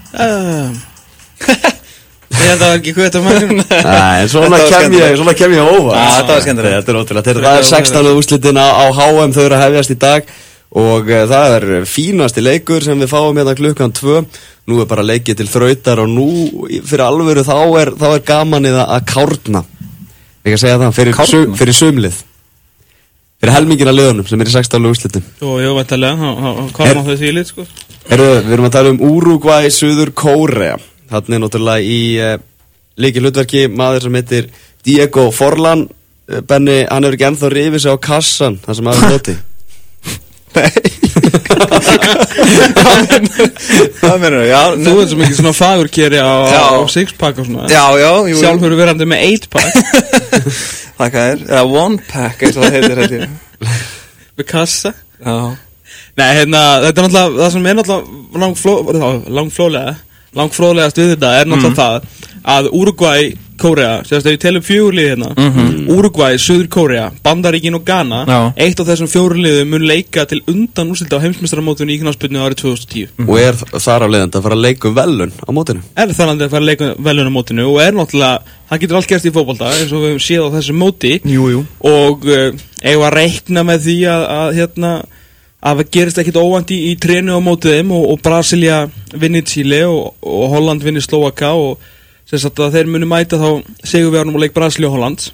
Ég held að ekki hvað þetta maður. Nei, svona kem ég óvart. Þetta var skemmtilegt. Þetta ótrúlega. Það 16. úrslitin á HM, þau að hefjast í dag og það fínasti leikur sem við fáum hérna klukkan 2. Nú bara leikið til þrautar og nú fyrir alvöru þá gaman að kárna. Ég kan segja það, fyrir sumlið. Fyrir helmingina liðunum sem í 16. úrslitin. Jú, væntanlega, hvað má þau því lið, sko? Við erum að tala Úrúgvæ, Suður Kórea. Þannig náttúrulega í lykilhlutverki maður sem heitir Diego Forlan. Benni, hann hefur ekki ennþá rifið sig á kassan, það sem maður noti. Nei. Hvað meinar þú? Já, þú ert svo mikið svona fagurkeri á sixpack og svona. Já. Sjálfur verandi með 8-pack. Þakka þér. Eða 1-pack, eins og það heitir þetta. Með kassa. Já. Nei, þetta er náttúrulega, það sem er náttúrulega langfróðlegast við þetta er náttúrulega það að Úrúgvæ, Kórea, sérst ef við telum 4 lið hérna, Úrúgvæ, Suður Kórea, Bandaríkin og Ghana, eitt af þessum 4 liðum mun leika til undan úrslit á heimsmeistaramótinu í knattspyrnu árið 2010. Og þar af leiðandi að fara að leika velun á mótinu? Þar að fara að leika velun á mótinu og náttúrulega, það getur allt gerst í fótbolta eins og við hefum séð á þessu móti. Jú. Og eigum að reikna með því að það gerist ekkit óvænt í trénu á mótið þeim og Brasilia vinnir Chile og Holland vinnir Slovaka og sem sagt að þeir munu mæta þá segjum við ánum og leik Brasilia og Hollands.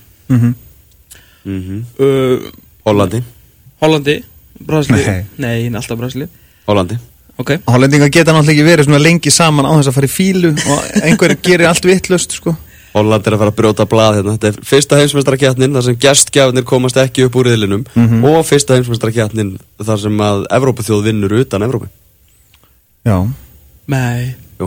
Hollandi Brasilia? Nei, alltaf Brasilia. Hollandi. Okay. Hollendingar geta náttúrulega ekki verið svona lengi saman á þess að fara í fílu og einhverju gerir allt vitlaust, sko. Holland að fara að brjóta blað hérna. Þetta fyrsta heimsmeistarakeppnin þar sem gestgjafnir komast ekki upp úr riðlinum og fyrsta heimsmeistarakeppnin þar sem að Evrópuþjóð vinnur utan Evrópu. Já. Nei. Jú.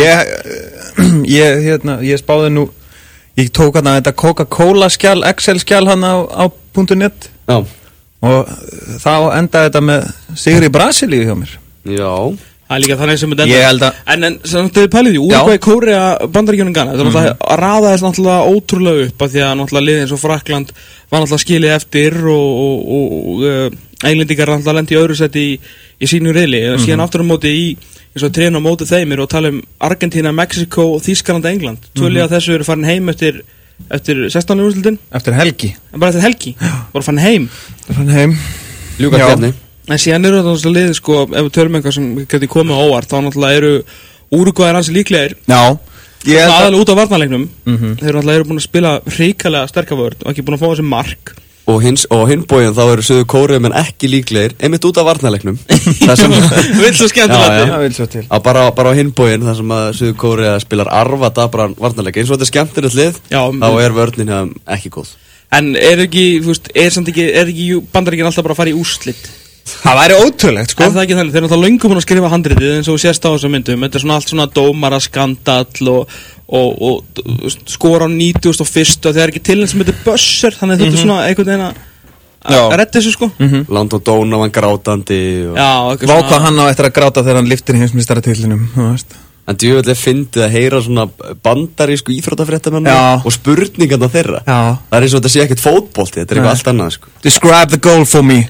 Ég spáði nú, ég tók hérna þetta Coca-Cola skjal, Excel skjal hann á .net. Já. Og þá endaði þetta með sigri Brasilíu hjá mér. Já. Það líka þannig sem þetta en sem þau pælið í Úrúgvæ, Kórea, Bandaríkjunum, Ghana þetta náttúrulega raðaðist náttúrulega ótrúlega upp af því að náttúrulega liðið eins og Frakkland var náttúrulega skilið eftir og Englendingar náttúrulega lendi í öðru seti í sínu riðli síðan aftur á móti eins og trénu á móti þeim og tala Argentína, Mexiko og Þýskaland, England 2 liða þessu eru farin heim eftir 16. úrslitin eftir helgi bara eftir helgi bara farin heim ljúka kjarni. En síðan eru þetta liðið, sko, ef við tölum eitthvað sem getur komið á óvart, þá náttúrulega eru Úrúgvæðir hans líklegir. Já. Það aðalega út á varnarleiknum. Þeir náttúrulega búin að spila hrikalega sterka vörn og ekki búin að fá þessi mark. Og hinbóginn þá eru Suður Kórea menn ekki líklegir, einmitt út á varnarleiknum. Vill svo skemmtilegt. Já, vill svo til. Bara á hinbóginn þar sem að Suður Kórea spilar arfa dabran varnarleik. Eins og þetta er skemmtilegt lið, þá vörnin ekki góð. En er ekki Bandaríkin alltaf bara að fara í úrslit? Það væri ótrúlegt, sko. En það ekki þannig, þeir eru náttúrulega löngu búin að skrifa handritið eins og sést á þessum myndum. Þetta er svona allt svona dómara skandall og skora á 91. og þeir eru ekki til eins sem þetta er bössur, þannig að þetta er svona einhvern veginn að redda þessu, sko. Landon Donovan grátandi Vá hvað hann á eftir að gráta þegar hann lyftir heimsmeistaratitlinum, þú veist. En djúvöldlega fyndið að heyra svona bandarísku íþróttafréttamenn og spurningarna þeirra. Já. Það er eins og þetta sé ekkert fótbolti, þetta er eitthvað allt annað, sko. Describe the goal for me.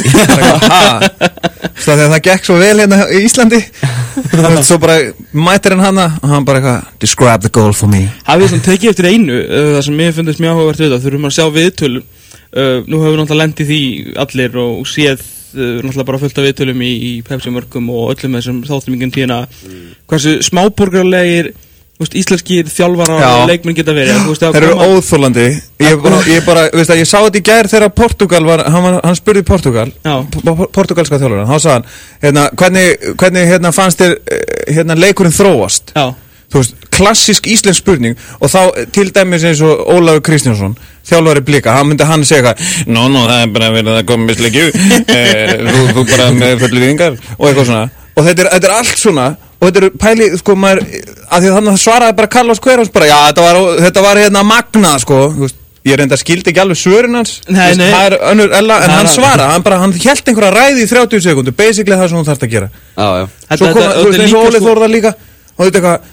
Þegar það gekk svo vel hérna í Íslandi svo bara mætir hann hana og hann bara eitthvað describe the goal for me. Hafið þið tekið eftir einu það sem mér finnst mjög áhugavert við það þurfum að sjá viðtölu nú höfum við náttúrulega lendið því allir og séð náttúrulega bara fullt af viðtölum í Pepsi-mörkum og öllum þessum þáttumingum tíðina hversu smáborgarlegir íslenskir þjálfara og leikmenn geta verið þeir eru óþolandi ég sá þetta í gær þegar Portugal hann spurði portugalska þjálfara þá sagði hann hvernig fannst þér leikurinn þróast þú veist, klassísk íslensk spurning og þá til dæmis eins og Ólafur Kristjánsson þjálfari Blika, myndi hann segja það er bara verið að koma misleikju þú bara með fullu viðingar og eitthvað svona og þetta er allt svona og þetta er pæli, sko, maður að því að þannig svaraði bara Carlos Queiroz bara, já, þetta var hérna magnað, sko, þú veist ég reynda skildi ekki alveg svörin hans það er önnur Ella, en hann svaraði hann hélt einhverja ræði í 30 sekundur basically það sem hún þarf að gera svo kom, þú veist, eins og Óli Þórðar líka og þetta eitthvað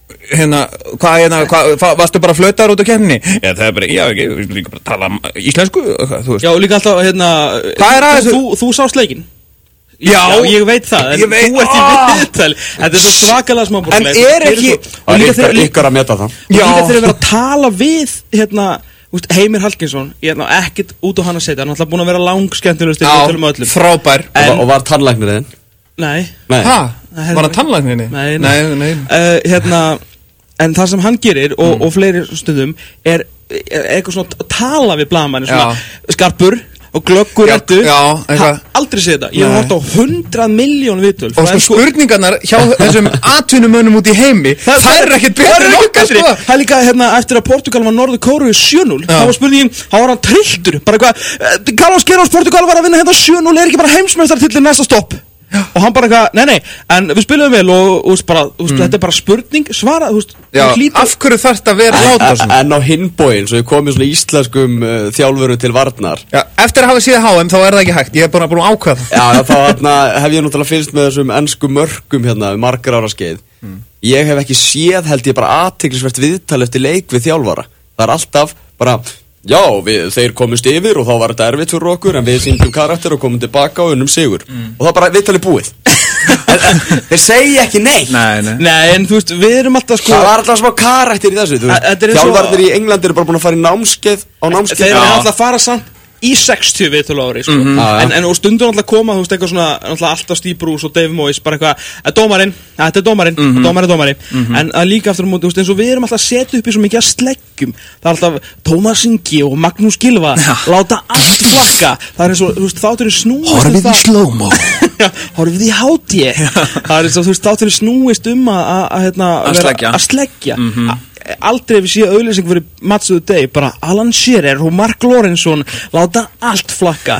varstu bara flautar út á keppninni? Já, það er bara, við líka bara tala íslensku, þú veist. Já, líka alltaf, hvað er aðeins? Þú sást leikinn? Já, ég veit það, en þú ert í viðtali. Þetta svo svakalega smáborglega. En ekki... Ykkar að meta það. Líka þegar við erum að tala við, Heimir Hallgrímsson, ég er ekkert út á hann að setja, hann er alltaf búin að vera langskemmtilegust í tölum öllum. Frábær. Og var tannlæknirinn? Nei. Hæ? Var hann tannlæknirinn? Nei. En það sem hann gerir, og fleiri stundum, er eitthvað svona að tala við blaðamanni, svona skarpur og glöggur réttu, aldrei sé þetta. Ég hef hort á 100 milljón viðtöl. Og sko spurningarnar hjá þessum atvinnumönnum út í heimi, það er ekkert betur en okkar, sko. Það er líka, eftir að Portugal var Norður Kóreu 7-0, þá var spurningin, þá var hann trilltur, bara eitthvað, Carlos Queiroz Portugal var að vinna hérna 7-0, er ekki bara heimsmeistaratitil næsta stopp? Og hann bara eitthvað, nei, en við spilum vel og bara, þetta er bara spurning, svara, af hverju þarf þetta að vera láta svona? En á hinbóin, svo ég komið svona íslenskum þjálfurum til varnar. Já, eftir að hafa síða HM, þá er það ekki hægt, ég hef bara búin að ákveða það. Já, þá hef ég náttúrulega fylgst með þessum ensku mörkum hérna, margar ára skeið. Ég hef ekki séð, held ég, bara athyglisvert viðtal eftir leik við þjálfara. Það er alltaf bara... Já, þeir komust yfir og þá var þetta erfitt fyrir okkur en við sýndum karakter og komum tilbaka og unnum sigur og það bara viðtalið búið. Þeir segja ekki neitt. Nei, en þú veist, við erum alltaf sko... Það var alltaf smá karakter í þessu, þjálfarnir í Englandi eru bara búin að fara í námskeið á námskeið. Þeir eru alltaf að fara samt í 60 viðtöl á ári, sko. En og stundum alltaf koma, þú veist, eitthvað svona, alltaf Steve Bruce og Dave Moyes, bara eitthvað, þetta er dómarinn, dómari. En líka aftur á móti, þú veist, eins og við erum alltaf að setja upp í svo mikið að sleggjum. Það er alltaf Tómas Ingi og Magnús Gylfa, láta allt flakka. Það er eins og, þú veist, þáttur snúist horfið í slow-mo. Horfið í hátíð. Það er eins og, þú veist, þáttur snúist að sleggja. Aldrei við séu auðlýsing fyrir Match of the Day, bara Alan Shearer og Mark Lawrenson láta allt flakka.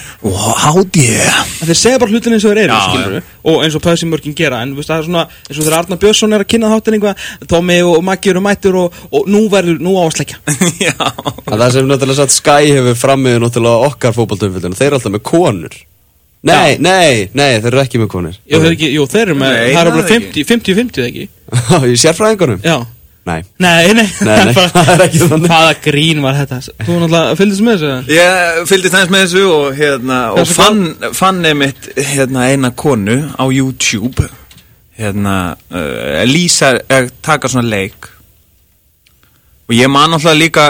Þeir segja bara hlutin eins og þeir eru, skilur við, og eins og Pössi Mörkin gera, en það er svona eins og þegar Arnar Björnsson er að kynna þáttin eitthvað, Tommy og Maggi eru mættur og nú á að sleggja. Það sem náttúrulega satt Sky hefur frammiðu náttúrulega okkar fótboltaumfjöldinu, þeir eru alltaf með konur. Nei, þeir eru ekki með konur. Jú, þeir eru með, það eru bara 50-50 ekki? Í sérfræðingunum? Já. Nei, það er ekki þannig. Hvaða grín var þetta? Þú náttúrulega fylgdist með þessu? Ég fylgdist aðeins með þessu og fann einmitt eina konu á YouTube lýsa taka svona leik og ég man náttúrulega líka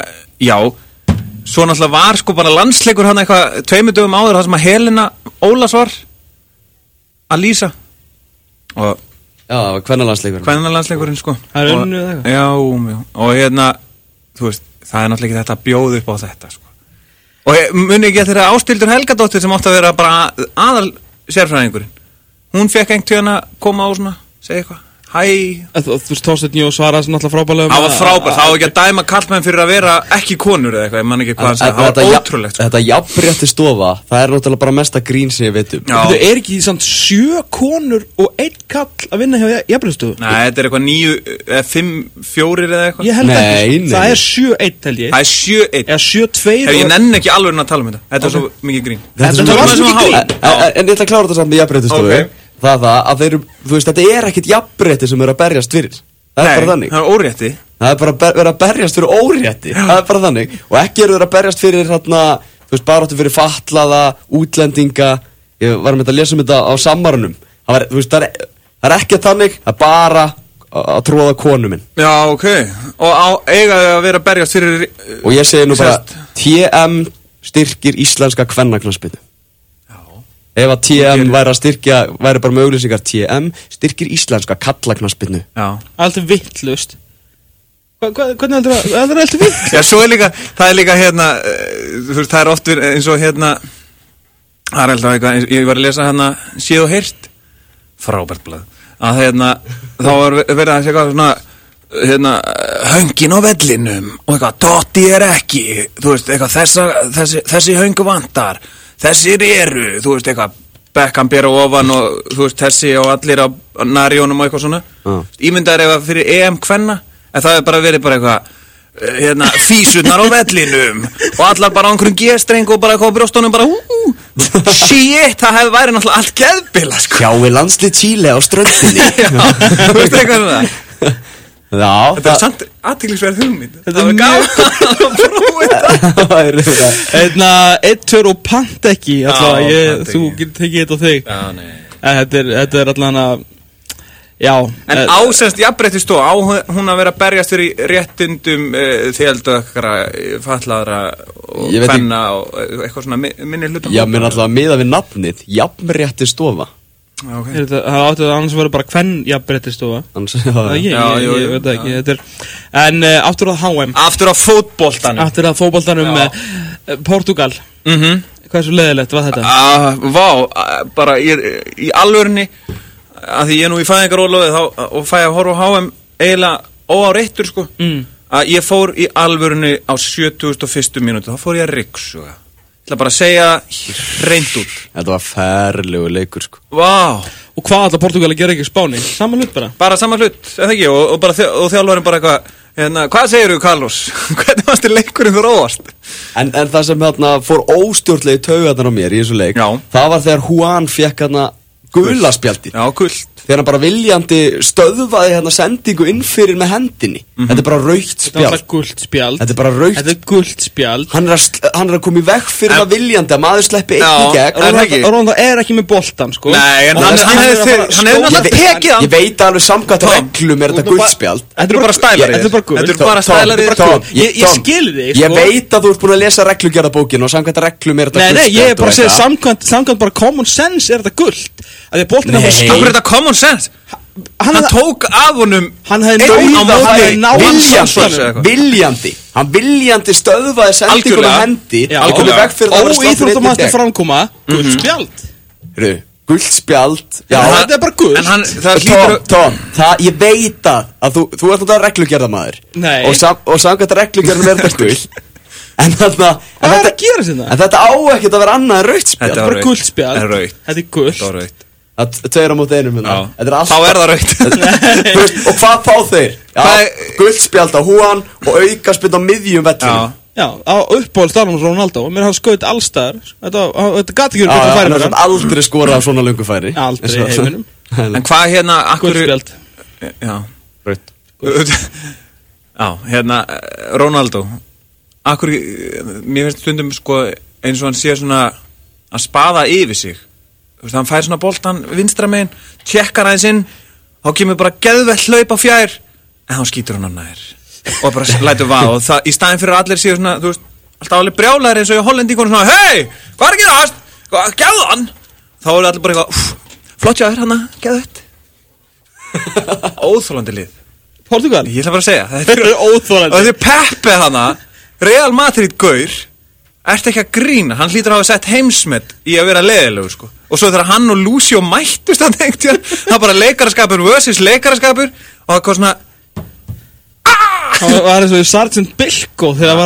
svo náttúrulega var sko bara landsleikur hann eitthvað 2 dögum áður það sem að Helena Ólafs var að lýsa og já, það var kvennalandsleikurinn sko. Það er unnið eða eitthvað? Já, og þú veist, það er náttúrulega ekki þetta að bjóða upp á þetta sko. Og muni ekki að þeirra Ásthildur Helgadóttir sem átti að vera bara aðal sérfræðingurinn. Hún fekk einhvern tíðan að koma á svona, segja eitthvað. Hæ. Þú veist, Þorsteinn Jó svaraði sem náttúrulega frábærlega. Það var frábært, það var ekki að dæma karlmenn fyrir að vera ekki konur eða eitthvað, ég man ekki hvað það var ótrúlegt. Þetta jafnrétti stofa, það er náttúrulega bara mesta grín sem ég veit um. Það er ekki samt 7 konur og 1 kall að vinna hjá jafnréttistofu? Nei, þetta er eitthvað 9, 5, 4 eða eitthvað. Ég held ekki, það er 7-1 held ég. Það er 7-1. Eða 7-2. Ég nenni ekki alveg að tala um þetta. Þetta er svo mikið grín. En ég ætla að klára þetta samt með jafnréttistofu. Það að þeir, þú veist, þetta er ekkit jafnrétti sem er að berjast fyrir. Það er bara þannig. Það er órétti. Það er bara verið að berjast fyrir órétti. Það er bara þannig. Og ekki eru þeir að berjast fyrir þú veist, baráttu fyrir fatlaða, útlendinga. Ég var með að lesa um þetta á Sammarunum. Þú veist, það er ekki þannig, það er bara að tróða konu minn. Já, ok. Og eiga að vera að berjast fyrir... Og ég segi nú bara, TM styrkir íslenska kvennaknattspyrnu. Ef að TM væri bara með auglýsingar TM styrkir íslenska karlaknattspyrnu. Já. Alltaf vittlust. Hvernig heldur það? Það er alltaf vittlust. Já, svo er líka, það er líka þú veist, það er oft eins og það er alltaf eitthvað, ég var að lesa Séð og heyrt, frábært blað, að þá var verið að segja svona, höngin á vellinum, og eitthvað, Dotti er ekki, þú veist, eitthvað, þessi höngu vantar. Þessir eru, þú veist, eitthvað Beckham bera ofan og þú veist, þessi og allir á narjónum og eitthvað svona Ímyndaður eitthvað fyrir EM kvenna en það er bara verið bara eitthvað físurnar á vellinum og allar bara á einhverjum G-streng og bara eitthvað á brjóstunum bara shit, það hefði væri náttúrulega allt geðbila sko. Hjái landslið Chile á ströndinni. Já, þú veist eitthvað um það. Já, þetta samt athyglisverð hugmynd. Þetta var gaman að prófa þetta. 1-2 og pant ekki. Þú getur tekið þetta á þig. Já, nei. Þetta allan að, já. En ásemst jafnréttisstofa, á hún að vera að berjast fyrir réttindum þéldökkara, fatlaðra og kvenna og eitthvað svona minni hluta? Já, mér alltaf að miða við nafnið, jafnréttisstofa. Okay. Það áttu að annars verður bara hvern jafnréttisstofa. Ég veit það ekki. En aftur að HM. Aftur að fótboltanum. Aftur að fótboltanum Portugal. Hvað er svo leiðilegt, hvað þetta? Bara í alvörunni, að því ég nú í fæðingarólofi og fæ að horfa á HM eiginlega óáreittur sko, að ég fór í alvörunni á 71. mínútu, þá fór ég að ryksuga. Ég ætla bara að segja hreint út. Þetta var ferlegu leikur sko. Og hvað ætla Portugal að gera ekki Spáni? Sama hlut bara? Bara sama hlut, eða ekki, og þjálfarinn bara eitthvað, hvað segirðu Carlos? Hvernig varst þér leikurinn þú róast? En það sem fór óstjórnlega í taugarnar á mér í þessu leik, það var þegar Juan fekk gula spjaldi. Já, gult. Þegar hann bara viljandi stöðvaði sendingu inn fyrir með hendinni. Þetta er bara rautt spjald. Þetta er gult spjald. Þetta er bara rautt. Þetta er gult spjald. Hann er að koma í veg fyrir það viljandi að maður sleppi einn í gegn. Ronaldo er ekki með boltan, sko. Nei, en hann hefði náttúrulega tekið hann. Ég veit alveg samkvæmt reglum þetta gult spjald. Þetta er bara stælari. Þetta er bara stælari. Ég skil þig, sko. Ég veit að þú ert búin að lesa reglugerðabókina og samkvæmt reglum þetta gult spjald. Nei, ég er bara að segja samkvæmt bara common sense er þetta gult. Akkur þetta common sense? Hann tók af honum. Hann hefði viljandi. Hann viljandi stöðvaði sendingun á hendi. Óíþróttamætti framkoma. Gult spjald. Gult spjald. Já, þetta er bara gult. Tom, ég veit að þú ert náttúrulega reglugerðamaður. Nei. Og samkvæmt reglugerðum er þetta gult. En hvað er að gera sinna? En þetta á ekkert að vera annað en rautt spjald. Þetta er bara gult spjald. Þetta er gult. Tveir á móti einum. Þá er það rautt. Og hvað fá þeir? Gult spjald á Juan og aukaspjald á miðjum vellinu. Já, á uppbólstaðnum hos Ronaldo. Mér hafði skaut allstaðar. Þetta gæti ekki verið færi. Hann hafði aldrei skorað af svona löngu færi. Aldrei í heiminum. En hvað gult spjald. Já, rautt. Já, Ronaldo. Mér finnst stundum sko eins og hann sé svona að spaða yfir sig. Hann fær svona boltan vinstra megin, tjekkar aðeins inn, þá kemur bara geðveitt hlaup á fjær, en þá skýtur hann nær og bara lætur vaða. Og það, í staðinn fyrir allir séu svona, þú veist, alltaf alveg brjálæðir eins og í Hollendingunum svona, hei, hvað er ekki það? Gefðu hann! Þá er allir bara eitthvað, flott jáður hana, geðveitt. Óþolandi lið. Portugal? Ég ætla bara að segja. Þetta er óþolandi. Og þetta er Pepe hana, Real Madrid gaur. Ertu ekki að grína? Hann hlýtur að hafa sett heimsmet í að vera leiðilegur sko. Og svo þegar hann og Lucio mættust það bara leikaraskapur versus leikaraskapur og það kom svona Það var eins og í Sergeant Bilko þegar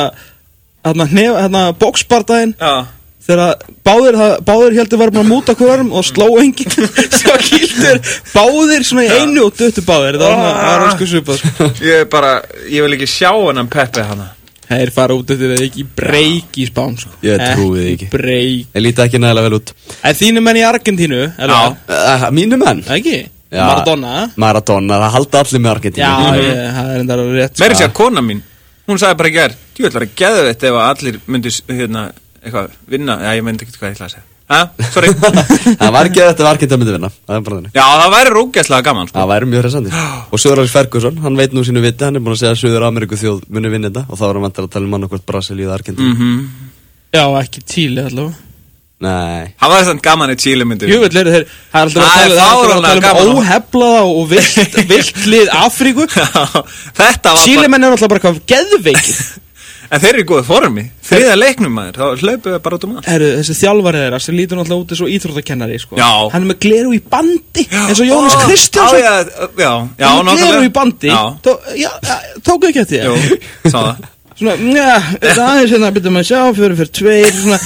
var hérna boxbardaginn þegar báðir heldur var bara að múta hverjum og sló enginn svo kýldur báðir svona í einu og döttu báðir það var sko svipað sko. Ég vil ekki sjá hennan Pepe hana. Þeir fara út eftir það ekki breyk í Spán sko. Ég trúi þið ekki breyk. Ég líti ekki nægilega vel út. En þínu menn í Argentínu? Mínu menn? Ekki? Já, Maradona, það halda allir með Argentínu. Já, það er enda rétt. Meiri sér kona mín, hún sagði bara í gær, þú ætlar að geða þetta ef allir myndi eitthvað vinna. Já, ég myndi ekki hvað ég ætla að segja. Sorry. Það var ekki þetta Argentínu myndi vinna. Já, það væri rókjæslega gaman sko. Það væri mjög hressandi. Og Söður Alex Ferguson, hann veit nú sínu viti, hann er búin að segja að Suður Ameríku þjóð muni vinna þetta og þá var hann vantar að tala um annað hvort Brasilíu eða Argentínu. Já, ekki Chile allavega. Nei. Það var þess að gaman í Chile myndi. Jú, það er alltaf að tala um óheflaða og vilt lið Afríku. Chile menn er alltaf bara eitthvað geðveikið. En þeir eru í góðu formi. Þriðja leiknum maður, þá hlaupu við bara út um allt. Þessi þjálfari þeirra sem lítur náttúrulega út eins og íþróttakennari sko. Já. Hann er með gleru í bandi eins og Jónas Kristjánsson. Já, hann er gleru í bandi. Tóku ekki eftir það? Jú, sá það. Svona, þetta aðeins hérna byrjum að sjá, 4-4-2 svona.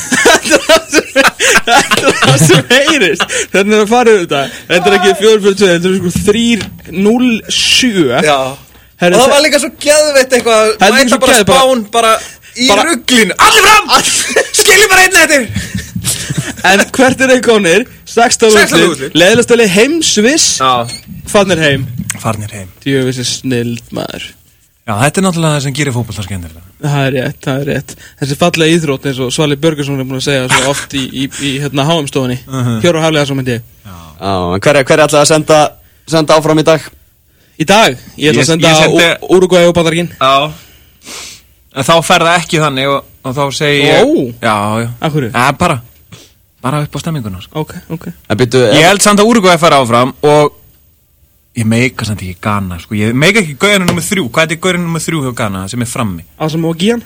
Þetta er það sem heyrist. Þetta er að fara yfir þetta. Þetta er ekki 4-4-2, þetta er sko 3-0-7. Já. Og það var líka svo geðveitt eitthvað mæta bara Spán bara í ruglinu. Allir fram! Skiljum bara einna eftir. En hvert er þeir konir? 16 úrslit. Leiðilegasta leið heim Sviss. Fann er heim. Farnir heim. Djöfis snild maður. Já, þetta náttúrulega það sem gerir fótbolta skemmtilega. Það er rétt. Þessi fallega íþrótt eins og Svali Börgursson búin að segja svo oft í hérna HM-stofunni. Hjörvar Hafliðarsson myndi ég. Já, en hver ætlaði að senda áfram í dag? Í dag? Ég ætla að senda Úrúgvæ og Bandaríkin. Já. En þá fer það ekki þannig og þá segi ég... Já. Af hverju? Bara upp á stemminguna. Sko. Ok. Ég held samt að Úrúgvæ fer áfram og ég meika samt ekki Ghana, sko. Ég meika ekki gaurinn nummer 3. Hvað er gaurinn nummer 3 hjá Ghana sem er frammi? Asamoah Gyan?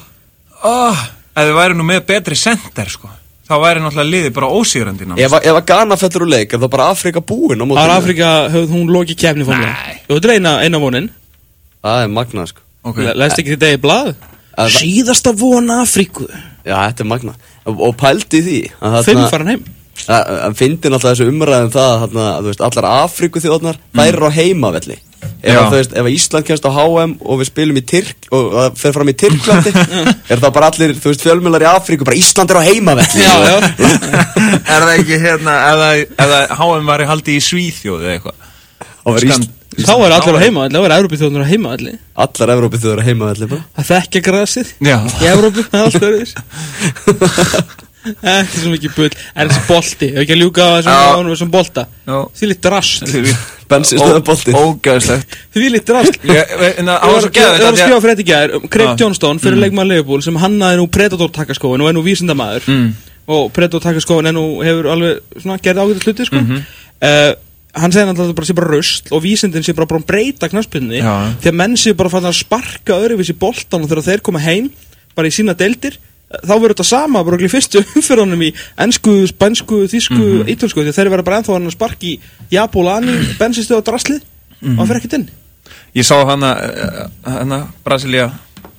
Ef þið væri nú með betri center, sko. Þá væri náttúrulega liðið bara ósigrandi náttúrulega. Ef að Ghana fellur úr leik, er það bara Afrika búin á mótinu? Það er Afrika, hún lokið keppni fórlega. Nei. Þetta er eina vonin. Það er magnað, sko. Okay. Lest ekki þetta í blað? Síðasta von Afríku. Já, þetta er magnað. Og pældi því. 5 farin heim. Það fyndi náttúrulega þessu umræðum það að þú veist, allar Afríku þjóðnar, þær eru á heimavelli. Ef Ísland kemst á HM og við spilum og það fer fram í Tyrklandi, er það bara allir, þú veist, fjölmiðlar í Afríku, bara Ísland er á heimavelli. Já. Er það ekki hérna, ef HM var í haldi í Svíþjóð eða eitthvað? Þá er allir á heimavelli, þá er Evrópuþjóðnar á heimavelli. Allar Evrópuþjóðnar á heimavelli bara. Það þekkja grasið í Evrópu, það er allt öðruvísi. Ekki svo mikið bull. En þessi bolti, ef ekki að ljúka á þessum bolta. Því litt drast. Bensinstöða bolti. Ógæðslegt. Því litt drast. Það var að skrifa fyrir þetta í gær. Craig Johnston, fyrir leikmaður Liverpool, sem hannaði nú Predator takkaskóin og er nú vísindamaður. Og Predator takkaskóin er nú, hefur alveg svona gerði ágætis hluti, sko. Hann segði náttúrulega að það bara sé bara rusl og vísindin sé bara breyta knattspyrnunni því að menn sé bara fann að sparka öðruvísi boltan og þegar þeir koma heim bara í sína deildir þá verður þetta sama bara í fyrstu umferðunum í ensku, spænsku, þýsku, ítölsku því að þeir verða bara ennþá að sparki Jabolani, bensinstöð og draslið og það fer ekkert inn. Ég sá hana Brasilia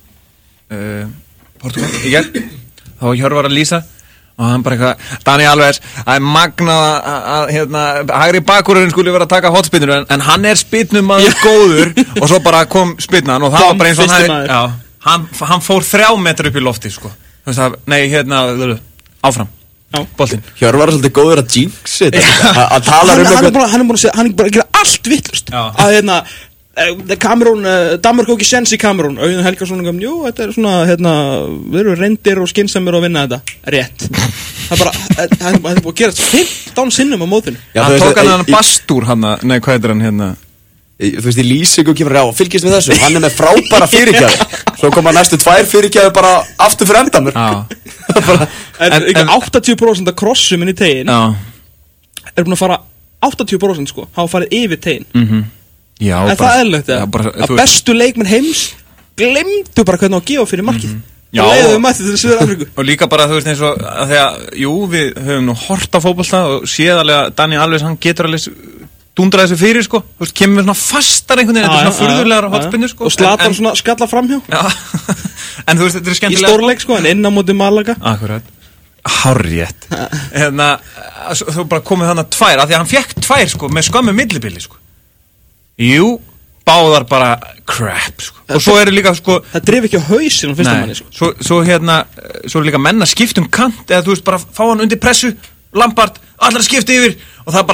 Portugal þá Hjörvar að lýsa og hann bara eitthvað, Dani Alves, það er magnað að hægri bakvörðurinn skulle vera að taka hotspinnur en hann er spinnummaður góður og svo bara kom spinnan og það var bara eins og hann fór 3 metra upp í lofti, sko. Nei, áfram, boltinn. Hjörvar var svolítið góður að jinx þetta, að tala hann er bara að gera allt vittlust að Kamerún, Danmörk og ekki sens í Kamerún Auðun Helgason jú, þetta er svona við erum reyndir og skynnsamir að vinna þetta rétt það er bara, það er búin að gerast 15 sinnum á mótinu hann tók hann Bastúr nei, hvað heitir hann þú veist, í lýsingu kemur fylgist við þessu, hann er með frábæra fyrirgjöf svo koma næstu 2 fyrirgjöf bara aftur fyrir Danmörk en 80% af krossum inn í tegin er búin að fara 80% sko, hafa farið yfir tegin Já, en það er eðlilegt að bestu leikmenn heims glemdu bara hvernig á að gefa fyrir markið og leiðum mætti til Suður Afríku og líka bara þú veist eins og að þegar við höfum nú hort á fótbolta og séðarlega Dani Alves hann getur alveg dundra þessu fyrir sko þú veist kemur svona fastar einhvern veginn þetta er svona furðulegar hotspinnur sko og Zlatan svona skalla framhjá en þú veist þetta er skemmtilega í stórleik sko en inn á móti Malaga akkurat hárrétt þú bara komið þannig 2 af því að hann fekk 2 sko með skömmu millibili sko Jú, báðar bara crap sko. Og svo eru líka sko það drif ekki á hausinn á fyrsta manni sko. Svo eru líka menn að skipta kant eða þú veist bara fá hann undir pressu Lampard, allar skipta yfir og það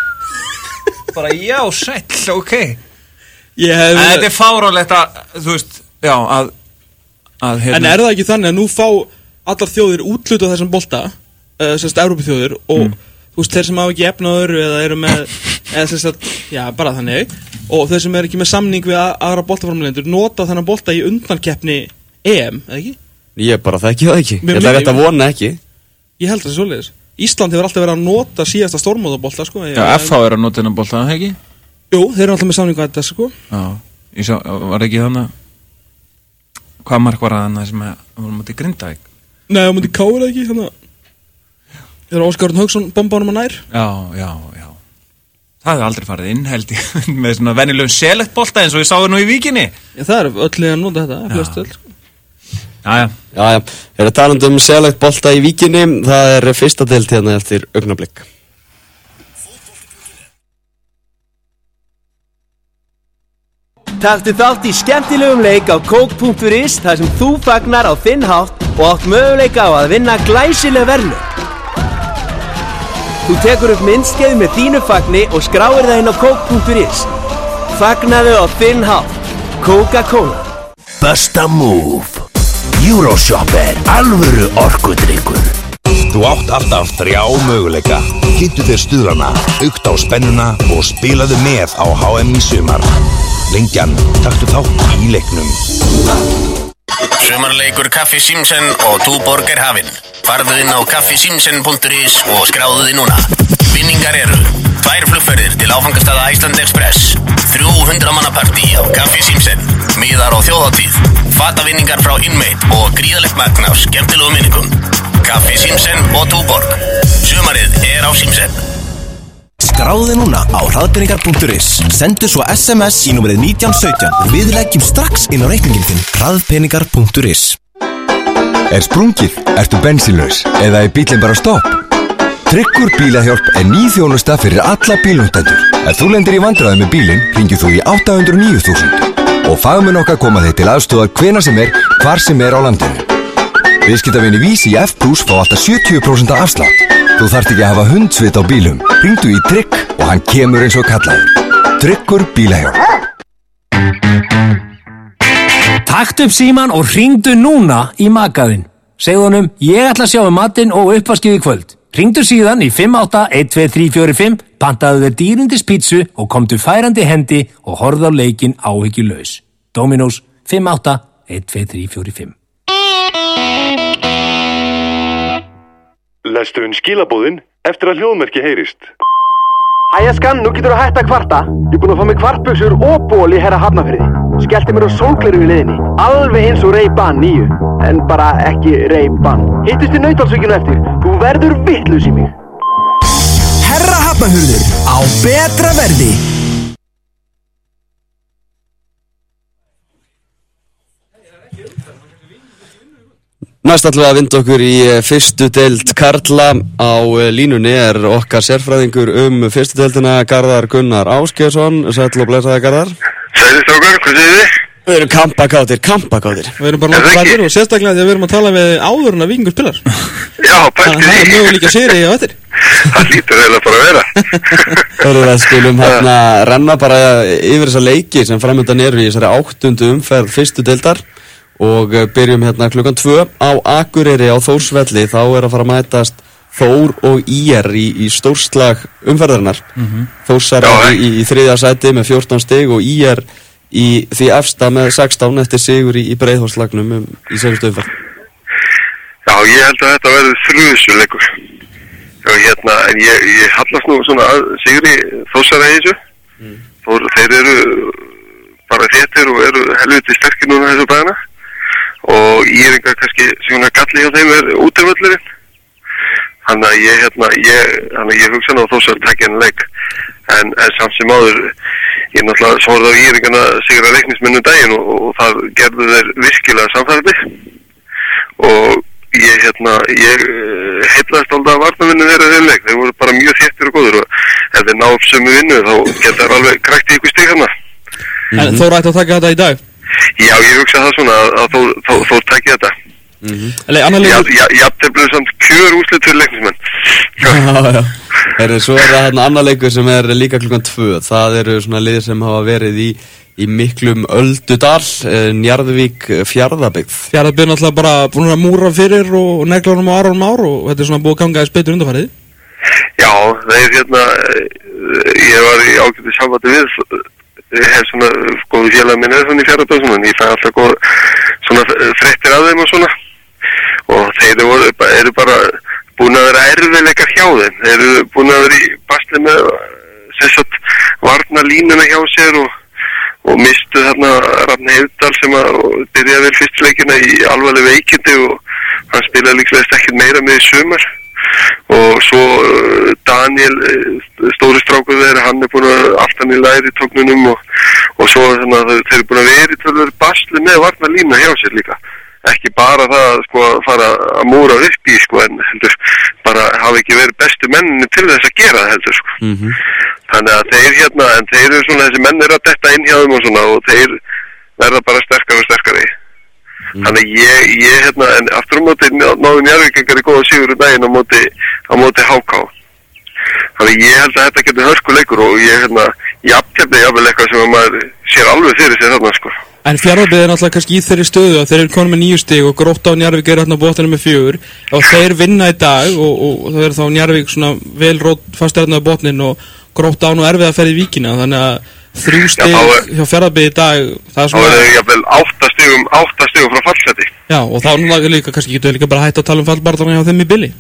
bara já, sæll, ok þetta er fáránlegt að þú veist, já að en er það ekki þannig að nú fá allar þjóðir útluta þessum bolta semst Evrópuþjóðir og þú veist, þeir sem hafa ekki efnaður eða eru með eða semst að, já, bara þannig og þeir sem eru ekki með samning við aðra boltaframleiðendur nota þennan bolta í undankeppni EM, eða ekki? Ég bara þekki það ekki, ég ætla að vona ekki Ég held það sé svoleiðis Ísland hefur alltaf verið að nota síðasta stórmótabolta, sko Já, FH er að nota þennan bolta, ekki? Jú, þeir eru alltaf með samning við þetta, sko Já, ég sá, var ekki þannig hvað mark var það sem var mútið Grindavík? Nei, það mútið Kára ekki, þannig Þeir eru Óskar Hauksson bombánum að nær Já Það hefði aldrei farið inn held ég með svona venjulegum selektbolta eins og ég sá það nú í Víkinni Já, það er öll að nota þetta, flest öll sko. Já, við erum talandi selektbolta í Víkinni það er fyrsta deild hérna eftir augnablik Taktu þátt í skemmtilegum leik á kók.is þar sem þú fagnar á þinn hátt og átt möguleika á að vinna glæsileg verðlaun Þú tekur upp myndskeið með þínu fagni og skráir það inn á kók.is. Fagnaðu á þinn hátt. Coca-Cola. Besta Move. Euroshopper, alvöru orkudrykkur. Þú átt alltaf 3 möguleika. Kynntu þér stuðlana, aukt á spennuna og spilaðu með á HM í sumar. Lengjan, taktu þátt í leiknum. Sumarleikur Kaffi Simsen og Túborg hafinn. Farðu inn á kaffisimsen.is og skráðu þig núna. Vinningar eru 2 flugferðir til áfangastaða Iceland Express, 300 manna partí á Kaffi Simsen, miðar á þjóðhátíð, fatavinningar frá Inmate og gríðalegt magn af skemmtilegu minningum. Kaffi Simsen og Túborg. Sumarið á Simsen. Skráðu þig núna á hraðpeningar.is. Sendu svo SMS í númerið 1917 og við leggjum strax inn á reikningin þinn. hraðpeningar.is. Sprungið? Ertu bensínlaus? Eða bíllinn bara stopp? Tryggur bílahjálp ný þjónusta fyrir alla bílnotendur. Ef þú lendir í vandræðum með bílinn, hringir þú í 809.000 og fagmenn okkar koma þig til aðstoðar hvenær sem hvar sem á landinu. Viðskiptavinir Vís í F+ fá alltaf 70% afslátt. Þú þarft ekki að hafa hundsvit á bílum. Hringdu í Trygg og hann kemur eins og kallaður. Tryggur bílahjálp. Taktu upp síman og hringdu núna í Magaðinn. Segðu honum, ég ætla að sjá matinn og uppvaskið í kvöld. Hringdu síðan í 58-12345, pantaðu þér dýrindis pítsu og komdu færandi hendi og horfðu á leikinn áhyggjulaus. Dominos 58-12345. Lestu skilabóðin eftir að hljóðmerki heyrist. Hæjaskan, nú getur þú hætt að kvarta. Ég er búin að fá mig kvartbuxur og ból í Herra Hafnarfirði. Skellti mér á sólgleru í liðinni. Alveg eins og Ray-Ban 9. En bara ekki Ray-Ban. Hittust í Nauthólsvíkinu eftir. Þú verður vitlaus í mig. Herra Hafnarfjörður á betra verði. Næst ætlum við að vinda okkur í fyrstu deild karla. Á línunni okkar sérfræðingur fyrstu deildina, Garðar Gunnar Ásgeirsson. Sæll og blessaði, Garðar. Sælir strákar, hvað segir þið? Við erum kampakátir. Við erum bara langt fættir og sérstaklega þegar við erum að tala við áður en að Víkingur spilar. Já, pælti því. Það mjög líka séri á eftir. Það lítur eiginlega bara að vera. Við skulum renna bara yfir þessa leiki sem framöndan eru í þessari 8. umferð fyrstu deildar. Og byrjum klukkan 2 á Akureyri á Þórsvelli. Þá að fara að mætast Þór og IR í stórslag umferðarinnar. Þórsar í 3. sæti með 14 stig og IR í því efsta með 16 eftir sigur í Breiðholtslagnum í seinustu umferð. Já, ég held að þetta verður þrjusuleikur. En ég hallast nú svona að sigri Þórsara í þessu. Þeir eru bara þéttir og eru helviti sterkir núna þessu bæðina. Og íringar kannski svona galli hjá þeim útivöllurinn. Þannig að ég hugsa nú að Þórsar takja henni leik. En samt sem áður, ég náttúrulega svórði á íringarna sigra leiknismennum daginn og það gerðu þeir virkilega samfærandi. Og ég heillaðist alltaf að varnavinnu þeirra þeim leik. Þeir voru bara mjög þéttir og góður og ef þeir ná upp sömu vinnu þá geta þeir alveg krækt í ykkur stig hérna. En Þór ætti að taka þetta í dag? Já, ég hugsa það svona að Þór taki þetta. Jafnteflir samt kjör úrslit fyrir leiknismenn. Já. Svo það annar leikur sem líka klukkan 2. Það eru svona lið sem hafa verið í miklum öldudal, Njarðvík Fjarðabyggð. Fjarðabyggð náttúrulega bara búin að múra fyrir og negla honum á Aron Már og þetta svona búið að ganga aðeins betur undanfarið. Já, þeir ég var í ágæti sambandi við. Ég hef svona góði félag minn svona í Fjarðabyggð en ég fæ alltaf góð svona fréttir af þeim og svona og þeir eru bara búin að vera erfiðleikar hjá þeim. Þeir eru búin að vera í basli með varna línuna hjá sér og mistu Rafn Heiðdal sem byrjaði vel fyrstuleikina í alvarleg veikindi og hann spilaði líklegast ekkert meira með í sumar. Og svo Daniel, stóri strákur þeirra, hann búin að aftan í læri tóknunum og svo þeir eru búin að vera í tölvöru basli með varna lína hjá sér líka. Ekki bara það að fara að múra upp í en heldur bara hafa ekki verið bestu menninni til þess að gera það heldur Þannig að þeir eru svona, þessi menn eru að detta inn hjá þeim og svona og þeir verða bara sterkari og sterkari. Þannig ég en aftur móti náðu Njarðvíkingar í góða sigur daginn á móti HK. Þannig ég held að þetta getur hörkuleikur og ég jafnvel eitthvað sem maður sér alveg fyrir sér þarna sko. En Fjarðabyggð náttúrulega kannski í þeirri stöðu að þeir eru konum með 9 stig og Grótta og Njarðvík eru hérna á botninu með 4 og þeir vinna í dag og það er þá Njarðvík svona vel fastir hérna á botnin og Grótta á nú erfið að ferja í Víkina þannig að 3 stig hjá Fjarðabyggð í dag það er svona... Það er jafnvel 8 stigum frá fallseti. Já, og þá núna líka kannski getur við líka bara hægt að tala fallbarðana hjá þeim í billi.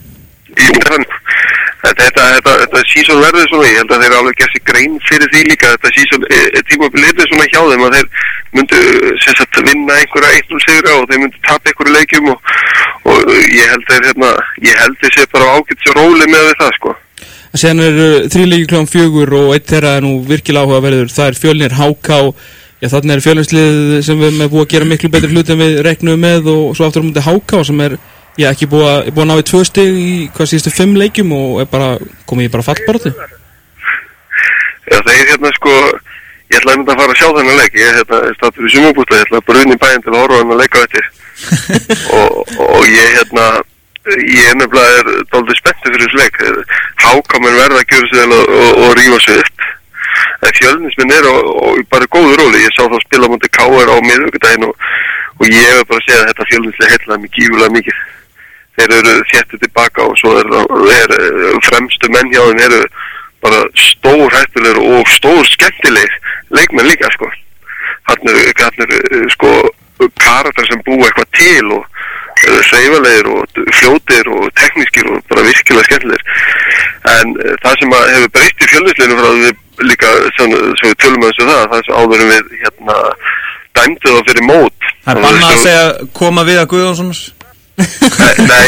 Þetta sísón verður svona, ég held að þeir alveg gert sér grein fyrir því líka, þetta sísón tímabilið er svona hjá þeim að þeir myndu vinna einhverja 1-0 sigra og þeir myndu tapa einhverju leikjum og ég held þeir sé bara ágætt sér róli með það sko. Sen eru 3 leikir klukkan 4 og eitt þeirra er nú virkilega áhugaverður, það er Fjölnir HK, þannig er Fjölnirslið sem við erum búið að gera miklu betri hluti en við reiknum með og svo aftur á móti HK sem er ekki búið að ná í 2 stig í hvað síðustu 5 leikjum og er bara komið í bara fallbaráttu. Já, þeir sko, ég ætlaði að fara að sjá þennan leik, ég státtur í sumarbústað, ég ætlaði að bruna í bæinn til að horfa þennan leik á eftir og ég nefnilega er dálítið spenntur fyrir þessu leik, hákáminn verða að gjöra sig og rífa sig upp. Fjölnismenn er bara góður róli, ég sá þá spila mútið KR á miðvikudaginn og ég hefur bara að segja að þetta Fjölnislega heitlaði mig gífurlega mikið. Þeir eru þéttið tilbaka og svo er fremstu menn hjá þeim eru bara stór hættulegur og stór skemmtilegir leikmenn líka sko. Hann er sko karakter sem búa eitthvað til og hreyfanlegir og fljótir og teknískir og bara virkilega skemmtilegir. En það sem hefur breyst í Fjölnisliðinu frá við líka svo við tölum að það sem áður við dæmdu það fyrir mót. Það er bannað að segja koma við að Guðjónssons? Nei,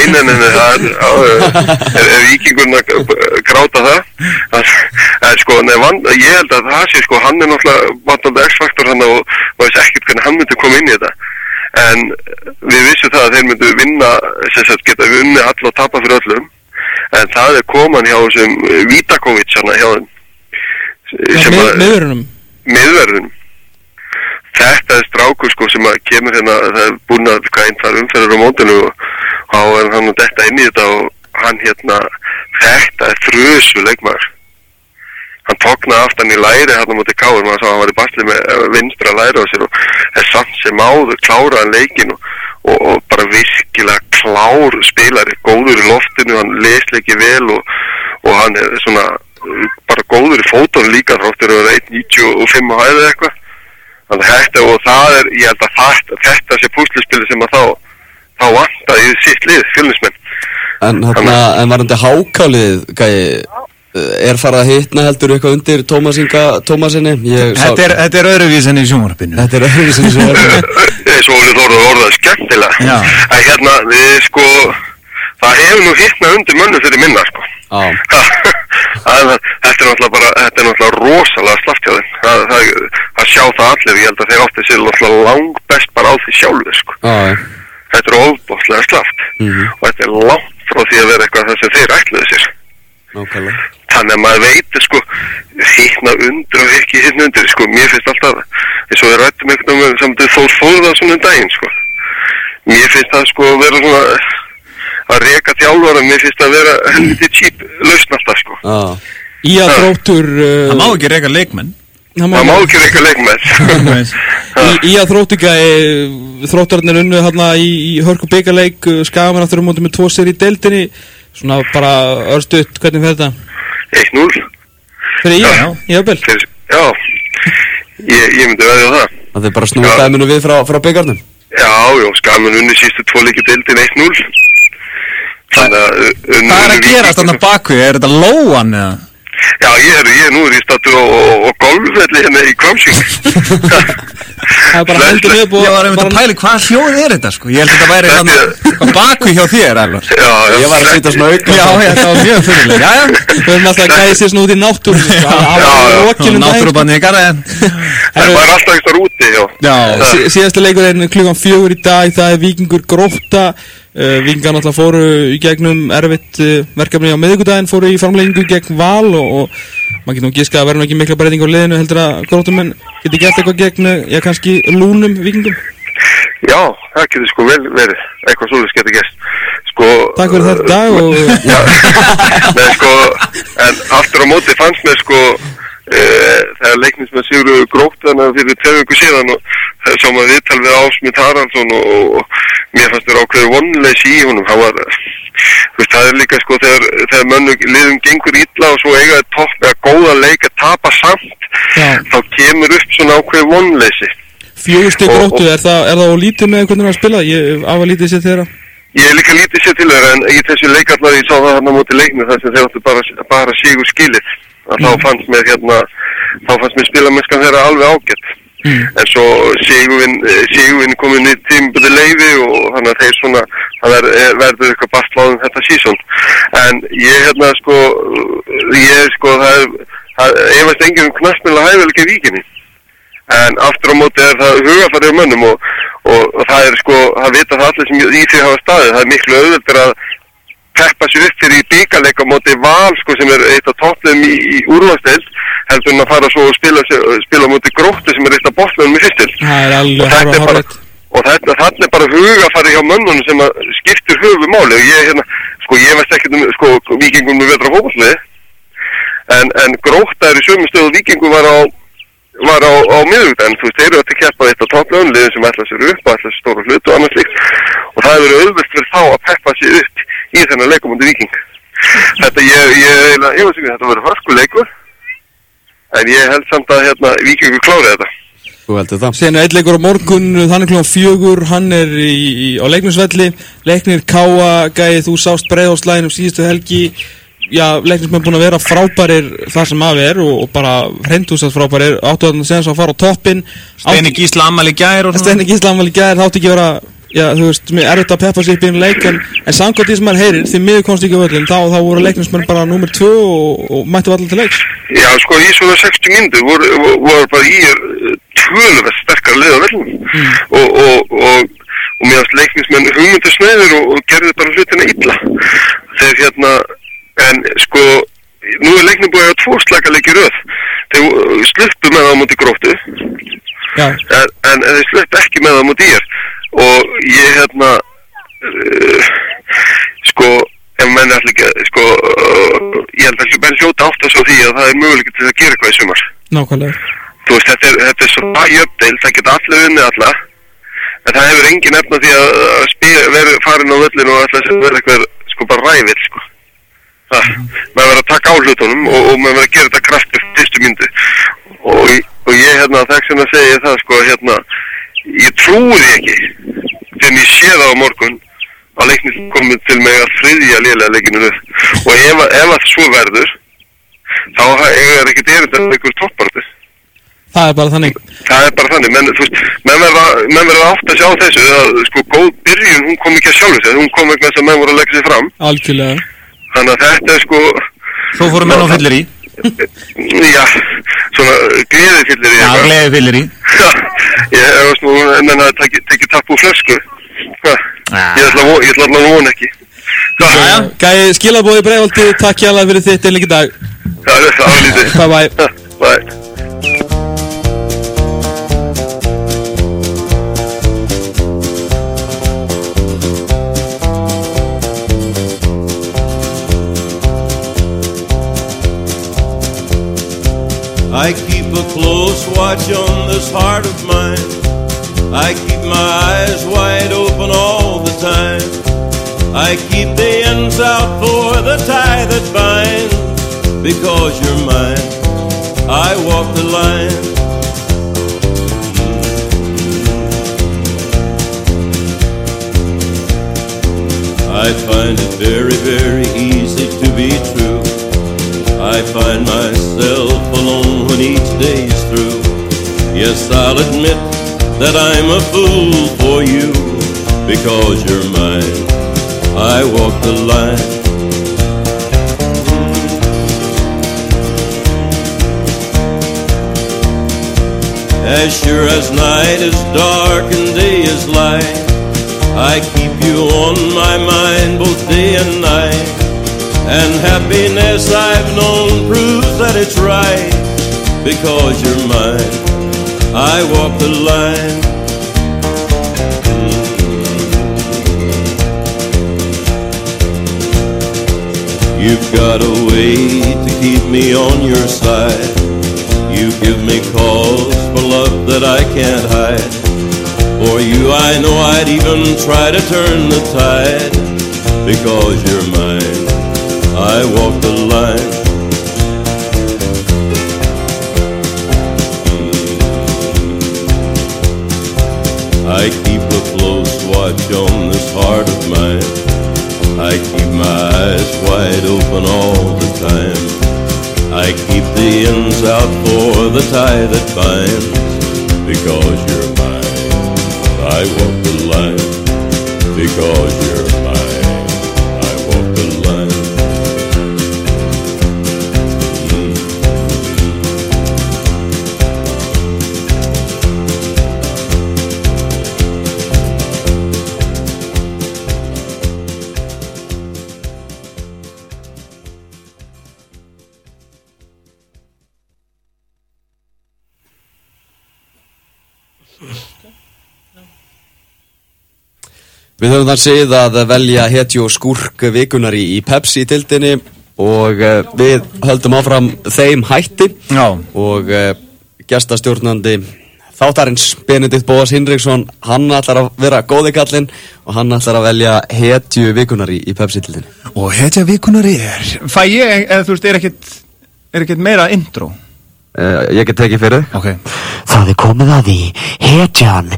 er Víkingurinn að gráta það? En sko, ég held að það sé sko, hann er náttúrulega vantaldi X-faktor hann og veist ekkert hvernig hann myndi koma inn í þetta. En við vissum það að þeir myndu vinna, geta vunni alla og tapa fyrir öllum. En það er koman hjá þessum Vítakovic hann hjá þeim. Miðverðunum. Þetta er strákur sko sem að kemur hérna, það er búin að einn þar umferður á mótinu og hann detta inn í þetta og hann þetta er þrösu leikmaður. Hann tóknaði aftan í læri hérna á móti Káur, maður sá að hann var í basli með vinstra læri á sér og er samt sem áður kláraðan leikinn og bara virkilega klár spilari, góður í loftinu, hann lesleiki vel og hann er svona bara góður í fótunum líka þáttur að vera 1,95 á hæði eitthvað. Þannig og það er, ég held að þetta sé púsluspili sem að þá vantaði í sitt lið, Fjölnismenn. En varandi hákálið, er farið að hitna heldur eitthvað undir Tómasinni? Þetta er öðruvísin í sjónvarpinu. Svo er það orðað skemmtilega. En við sko, það hefur nú hitna undir mönnu fyrir minna sko. Þetta er náttúrulega rosalega slaft hjá þeim. Það sjá það allir, ég held að þeir átti sér náttúrulega langbest bara á því sjálfur sko. Þetta er ofboðslega slaft og þetta er langt frá því að vera eitthvað það sem þeir ætluðu sér. Þannig að maður veitir sko hitna undir og ekki hitna undir sko, mér finnst alltaf eins og við rættum eitthvað samt Þór Þórðar svona daginn sko. Mér finnst það sko vera svona að reka þjálfara, mér finnst að vera helviti cheap lausn alltaf sko. Í að Þróttur Það má ekki reka leikmenn. Í að Þrótturarnir unnu hérna í hörku bikarleik, Skagamenn aftur á móti með 2 sigri í deildinni, svona bara örstutt, hvernig fer þetta? 1-0 Fyrir í Öbel? Já, ég myndi veðja á það. Það er bara snúið dæminu við frá bikarnum? Já, Skagamenn unnu sístu 2 leiki deildin 1-0. Hvað er að gerast þarna bakvið? Er þetta lóan eða? Já, nú er ég stattur á golfvelli hérna í Kvámsvík. Það er bara heldur upp og... Ég var einmitt að pæli, hvað hljóð er þetta sko? Ég held að þetta væri þarna bakvið hjá þér, Elvar. Já. Ég var að sitja svona auka. Já, þetta var mjög fyrirlega. Já. Við höfum alltaf gæðið sér svona út í náttúrunni. Já, náttúrubanni í garðin. Það var alltaf eitthvað úti, já. Síðasta leikur er klukkan 4 í dag, það er Víkingur Grótta. Víkingar náttúrulega fóru í gegnum erfitt verkefni á miðvikudaginn, fóru í framlengingu gegn Val og maður getur nú giskað að vera ekki mikla breyting á liðinu, heldur að Gróttumenn geti gert eitthvað gegn, kannski lúnum Víkingum? Já, það getur sko vel verið, eitthvað svoleiðis getur gerst. Sko, takk fyrir þetta dag og... Já, sko, en aftur á móti fannst mér sko þegar leiknismenn sigruðu Gróttuna fyrir 2 vikur síðan og það sá maður viðtal við Ásmund Haraldsson og mér fannst þér ákveður vonleysi í honum. Það var, það líka sko þegar liðum gengur illa og svo eiga topp eða góða leik að tapa samt, þá kemur upp svona ákveður vonleysi. 4 stig Gróttu, er það á lítið með hvernig það spila? Ég af að lítið sér þeirra? Ég er líka lítið sér til þeirra en í þessu leikallar ég sá það hann á móti leiknu þar sem þeir áttu bara sigur skilið. Þá fannst mér spilamennskan þeirra alveg ágætt. En svo Sigurvin komin í tímabili leyfi og þannig að þeir svona það verður eitthvað bastláðum þetta sísón. En ég það efast enginn knattspyrnulega hæfileika í Víkinni. En aftur á móti það hugarfarið á mönnum og það það vita það allir sem í því hafa staðið. Það miklu auðveldur að peppa sér upp fyrir í bikarleik á móti Val sem eitt af toppliðum í úrvalsdeild heldur en að fara svo og spila á móti Gróttu sem eitt af botnliðum í fyrstil. Það alveg hárrétt. Og þarna bara hugarfarið hjá mönnunum sem að skiptir höfumáli og ég veist ekkert Víkingum með vetra fótbolli en Grótta í sömu stöðu Víkingur var á miðvikudaginn, þeir eru að keppa eitt á toppliðum liðin sem ætla sér upp og ætla sér stóra hlutu og annars líkt og það hefur auðvelt fyrir þá að peppa sér upp í þennan leikum undir Víking. Þetta þetta verður hörkuleikur en ég held samt að Víkingur klárið þetta. Þú heldur það? Sen eitt leikur á morgun, þannig klukkan 4, hann á Leiknisvelli, Leiknir Káa, Gæi, þú sást Breiðholtslæginum síðustu helgi. Já, Leiknismenn búin að vera frábærir það sem af og bara hreintúsast frábærir, áttu að segja að fara á toppinn. Steini Gísla afmæli í gær það átti ekki að vera, mér erfitt að peppa sig upp í einu leik en samkvæmt því sem maður heyrir, því miður komst ekki á völlin, þá voru Leiknismenn bara númer 2 og mættu allir til leiks. Já, í svona 60 mínútur voru bara töluvert sterkara lið á vellinum og mér fannst Leiknismenn hugmyndasnauðir og gerðu bara hlutina illa. Þeir en nú Leiknir búið að 2 slakaleiki í röð. Þeir sluppu með það á móti Gróttu en þeir sluppu ekki með það á móti ÍR og ég ef menn ætla ekki ég held að menn hljóta átt að svo því að það er möguleiki til að gera eitthvað í sumar. Nákvæmlega. Þetta svo jöfndeild, það geta allir unnið alla en það hefur engin efna því að vera farin á völlinu og ætla að vera eitthvað bara ræfill maður verður að taka á hlutunum og maður verður að gera þetta kraftur fyrstu myndu og ég þess að segja það ég trúi því ekki þegar ég sé það á morgun að Leiknir komið til mig að þriðja lélega leikinu og ef það svo verður þá er ekkert erindi að einhver topparti. Það er bara þannig. menn verður átt að sjá þessu að góð byrjun, hún kom ekki að sjálfu sig, hún kom vegna þess að menn voru að leggja sig fram. Algjörlega. Þannig að þetta Svo fóru menn á fyllir í? Já, svona gleðifyllir í. Já, gleðifyllir í. Menn að tekið tapp úr flösku. Ég ætla að vona ekki. Gæi, skilabóði Breiðholti, takk hérlega fyrir þitt einleiki dag. Það er lítið. Bye. Bye. I keep a close watch on this heart of mine. I keep my eyes wide open all the time. I keep the ends out for the tie that binds. Because you're mine, I walk the line. I find it very, very easy to be true. I find myself alone when each day's through. Yes, I'll admit that I'm a fool for you. Because you're mine, I walk the line. As sure as night is dark and day is light, I keep you on my mind both day and night. And happiness I've known proves that it's right. Because you're mine, I walk the line. You've got a way to keep me on your side. me calls for love that I can't hide. For you I know I'd even try to turn the tide. Because you're mine, I walk the line. I keep a close watch on this heart of mine. I keep my eyes wide open all the time. I keep the ends out for the tie that binds. Because you're mine, I walk the line. Because you're mine, I walk the line. Við höfum þar séð að velja hetju og skúrk vikunar í Pepsi-dildinni og við höldum áfram þeim hætti. Já. Og gestastjórnandi þáttarins Benedikt Bóas Hinriksson, hann ætlar að vera góði kallinn og hann ætlar að velja hetju vikunar í Pepsi-dildinni. Og hetja vikunar fæ ég, eða þú veist, er ekkert meira intro? Ég get tekið fyrir þig. Ok. Það komið að því, hetjan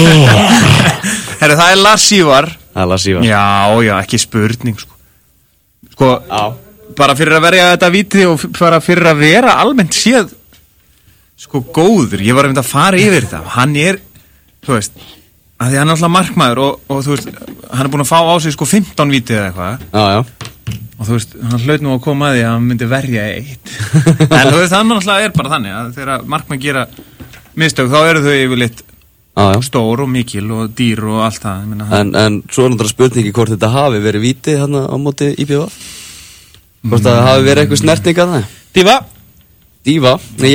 Herru, það Lars Ívar. Það Lars Ívar. Já, ekki spurning, sko, bara fyrir að verja þetta víti og bara fyrir að vera almennt séð, sko, góður. Ég var að fara yfir þetta. Hann þú veist, að því hann alltaf markmaður og þú veist, hann búin að fá á sig, sko, 15 víti eða eitthvað. Já. Og þú veist, hann hlaut nú að koma að því að hann myndi verja eitt. En þú veist, hann alltaf bara þannig að þegar markmenn gera mistök, þá eru þau yfirleitt stór og mikil og dýr og allt það. En svo er náttúrulega spurningi hvort þetta hafi verið víti hérna á móti IPVF. Hvort það hafi verið eitthvað snerting að það. Díva.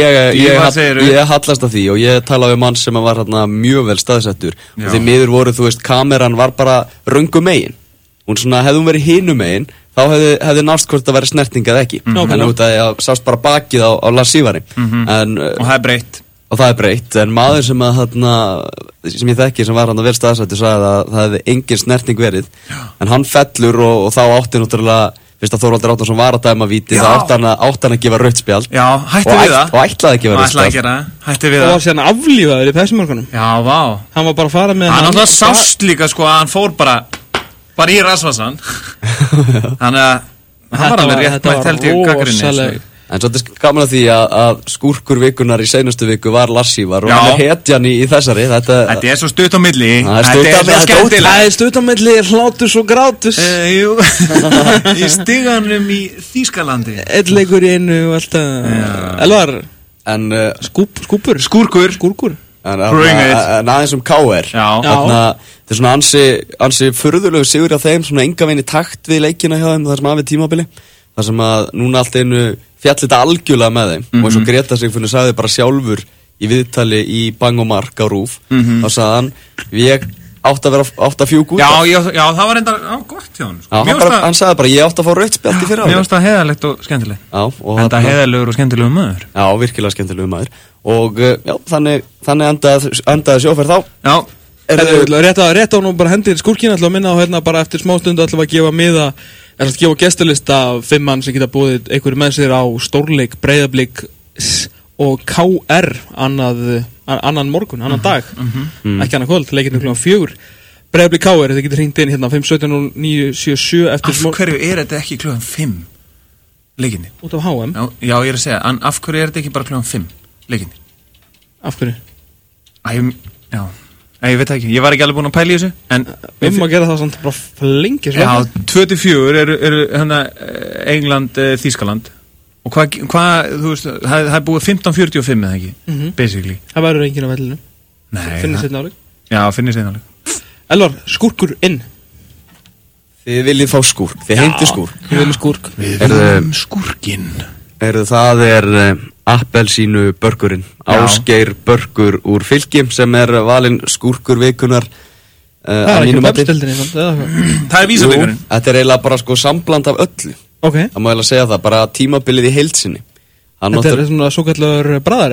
Ég hallast að því og ég talaði mann sem var hérna mjög vel staðsettur. Og því miður voru, þú veist, kameran var bara röngu megin. Hún svona, hefði hún verið hinu megin, þá hefði nást hvort það verið snerting eða ekki. En út að ég sást bara bakið á Lars Ívari. Og það breytt. Og það breytt, en maður sem sem ég þekki, sem var vel staðsettur, sagði að það hefði engin snerting verið. En hann fellur og þá átti náttúrulega, fyrst að Þorvaldur Árnason var að dæma víti, þá átti hann að gefa rautt spjald. Já, hætti við það. Og ætlaði að gefa rautt spjald. Hætti við það. Og var síðan aflífaður í Pepsi-mörkunum. Já, vá. Hann var bara að fara með hann. Hann sást líka, sko, að hann fór bara í rasvasan. Þannig að hann var alveg rétt mætt held í gaggrinni. En svo þetta gaman að því að skúrkur vikunar í seinustu viku var Lars Ívar og hann hetjan í þessari. Þetta svo stutt á milli. Það stutt á milli, hlátus og grátus. Jú, í stiganum í Þýskalandi. Einn leikur í einu og alltaf. Elvar, skúrkur. En aðeins KR. Þetta er svona ansi furðulegu sigur á þeim, svona enga veginn í takt við leikina hjá þeim, þar sem við tímabili. Þar sem að núna allt einu fjall þetta algjörlega með þeim og eins og Greta Sigfinnur sagði bara sjálfur í viðtali í Bang og Mark á RÚV, þá sagði hann, ég átt að fjúk út. Já, það var enda gott hjá hann. Hann sagði bara, ég átt að fá rautt spjald í fyrra ári. Mér finnst það heiðalegt og skemmtilegt. Enda heiðalegur og skemmtilegur maður. Já, virkilega skemmtilegur maður. Og þannig endaði sjóferð þá. Já. Rétt á nú bara hendir skúrkina ætla að minna á hérna bara eftir smá stundu ætla að gefa miða að gefa gestalista af 5 mann sem geta búið einhverju menn sér á Stórleik, Breiðablik og KR annan morgun, annan dag ekki annan kvöld, leikinu kl. 4 Breiðablik KR, þetta getur hringt inn hérna 517-0977 Af hverju er þetta ekki kl. 5 leikinni? Út af HM? Já, ég er að segja, en af hverju er þetta ekki bara kl. 5 leikinni? Af hverju? Já ég veit ekki, ég var ekki alveg búin að pæla í þessu að gera það samt bara lengi Já, 24 eru hérna England, Þýskaland og hvað, þú veist, það er búið 15:45 eða ekki, basically Það verður enginn á vellinu. Nei, finnir seinna áleik. Já, finnir seinna áleik. Elvar, skúrkur inn. Þið viljið fá skúrk, þið heimti skúrk. Við viljum skúrk. Við viljum skúrkinn. Það appelsínu börgurinn, Ásgeir Börgur úr Fylki sem valinn skúrkur vikunar. Það er ekki Pepsi-dildinni. Það er vísabygurinn. Þetta er eiginlega bara sko sambland af öllu. Okay. Það má eiginlega segja það, bara tímabilið í heild sinni. Þetta er svona svo kallar bræðarefur.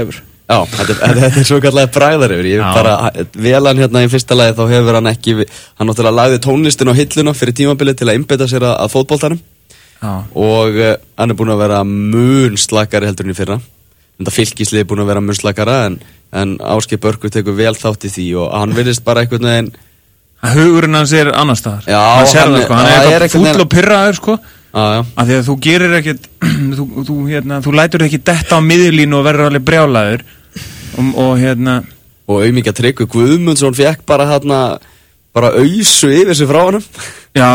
Já, þetta svo kallega bragðarefur. Ég bara, Velan hérna í fyrsta lagi, þá hefur hann ekki, hann náttúrulega lagði tónlistin á hilluna fyrir tímabilið til að einbeita sér að fótboltanum. Og hann búinn að vera mun slakari heldur en í fyrra. Þetta Fylkisliði búinn að vera mun slakara, en Ásgeir Börkur tekur vel þátt í því og hann virðist bara einhvern veginn. Hugurinn hans annars staðar. Já, hann sér það, sko. Hann eitthvað fúll og pirraður, sko. Af því að þú gerir ekkert, þú lætur ekki detta á miðjulínu og verður alveg brjálaður. Og auðmikið Tryggvi Guðmundsson fekk bara ausu yfir sig frá honum. Já,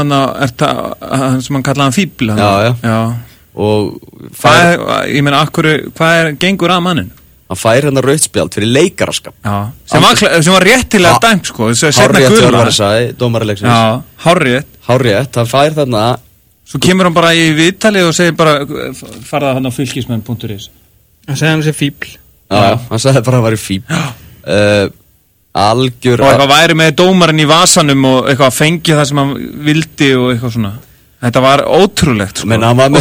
hann sem hann kallaði hann fíbl. Já. Og ég meina, hvað gengur að mannin? Hann fær rautt spjald fyrir leikaraskap. Já, sem var réttilega dæmt, sko. Hárrétt var það, dómaraleiksins. Já, hárrétt, hann fær þarna. Svo kemur hann bara í viðtalið og segir bara, farða hann á fylkismenn.is. Hann segði hann sé fíbl. Já, hann sagði bara að hann væri fíbl. Algjör. Og eitthvað væri með dómarinn í vasanum og eitthvað fengi það sem hann vildi og eitthvað svona. Þetta var ótrúlegt, sko. Menn, hann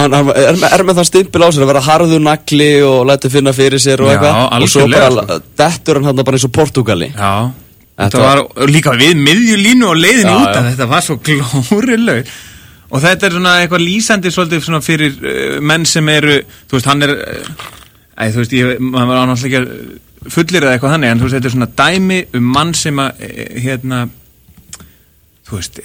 með það stimpil á sér að vera harður nagli og læti finna fyrir sér og eitthvað. Já, og svo bara dettur hann bara eins og Portúgali. Já, þetta var líka við miðjulínu og leiðinni út af þetta var svo glórileg. Og þetta svona eitthvað lýsandi svolítið svona fyrir menn sem eru, þú veist, hann þú veist, maður var náttúrulega ekki fullir eða eitthvað þannig, en þú veist, þetta svona dæmi mann sem að, þú veist,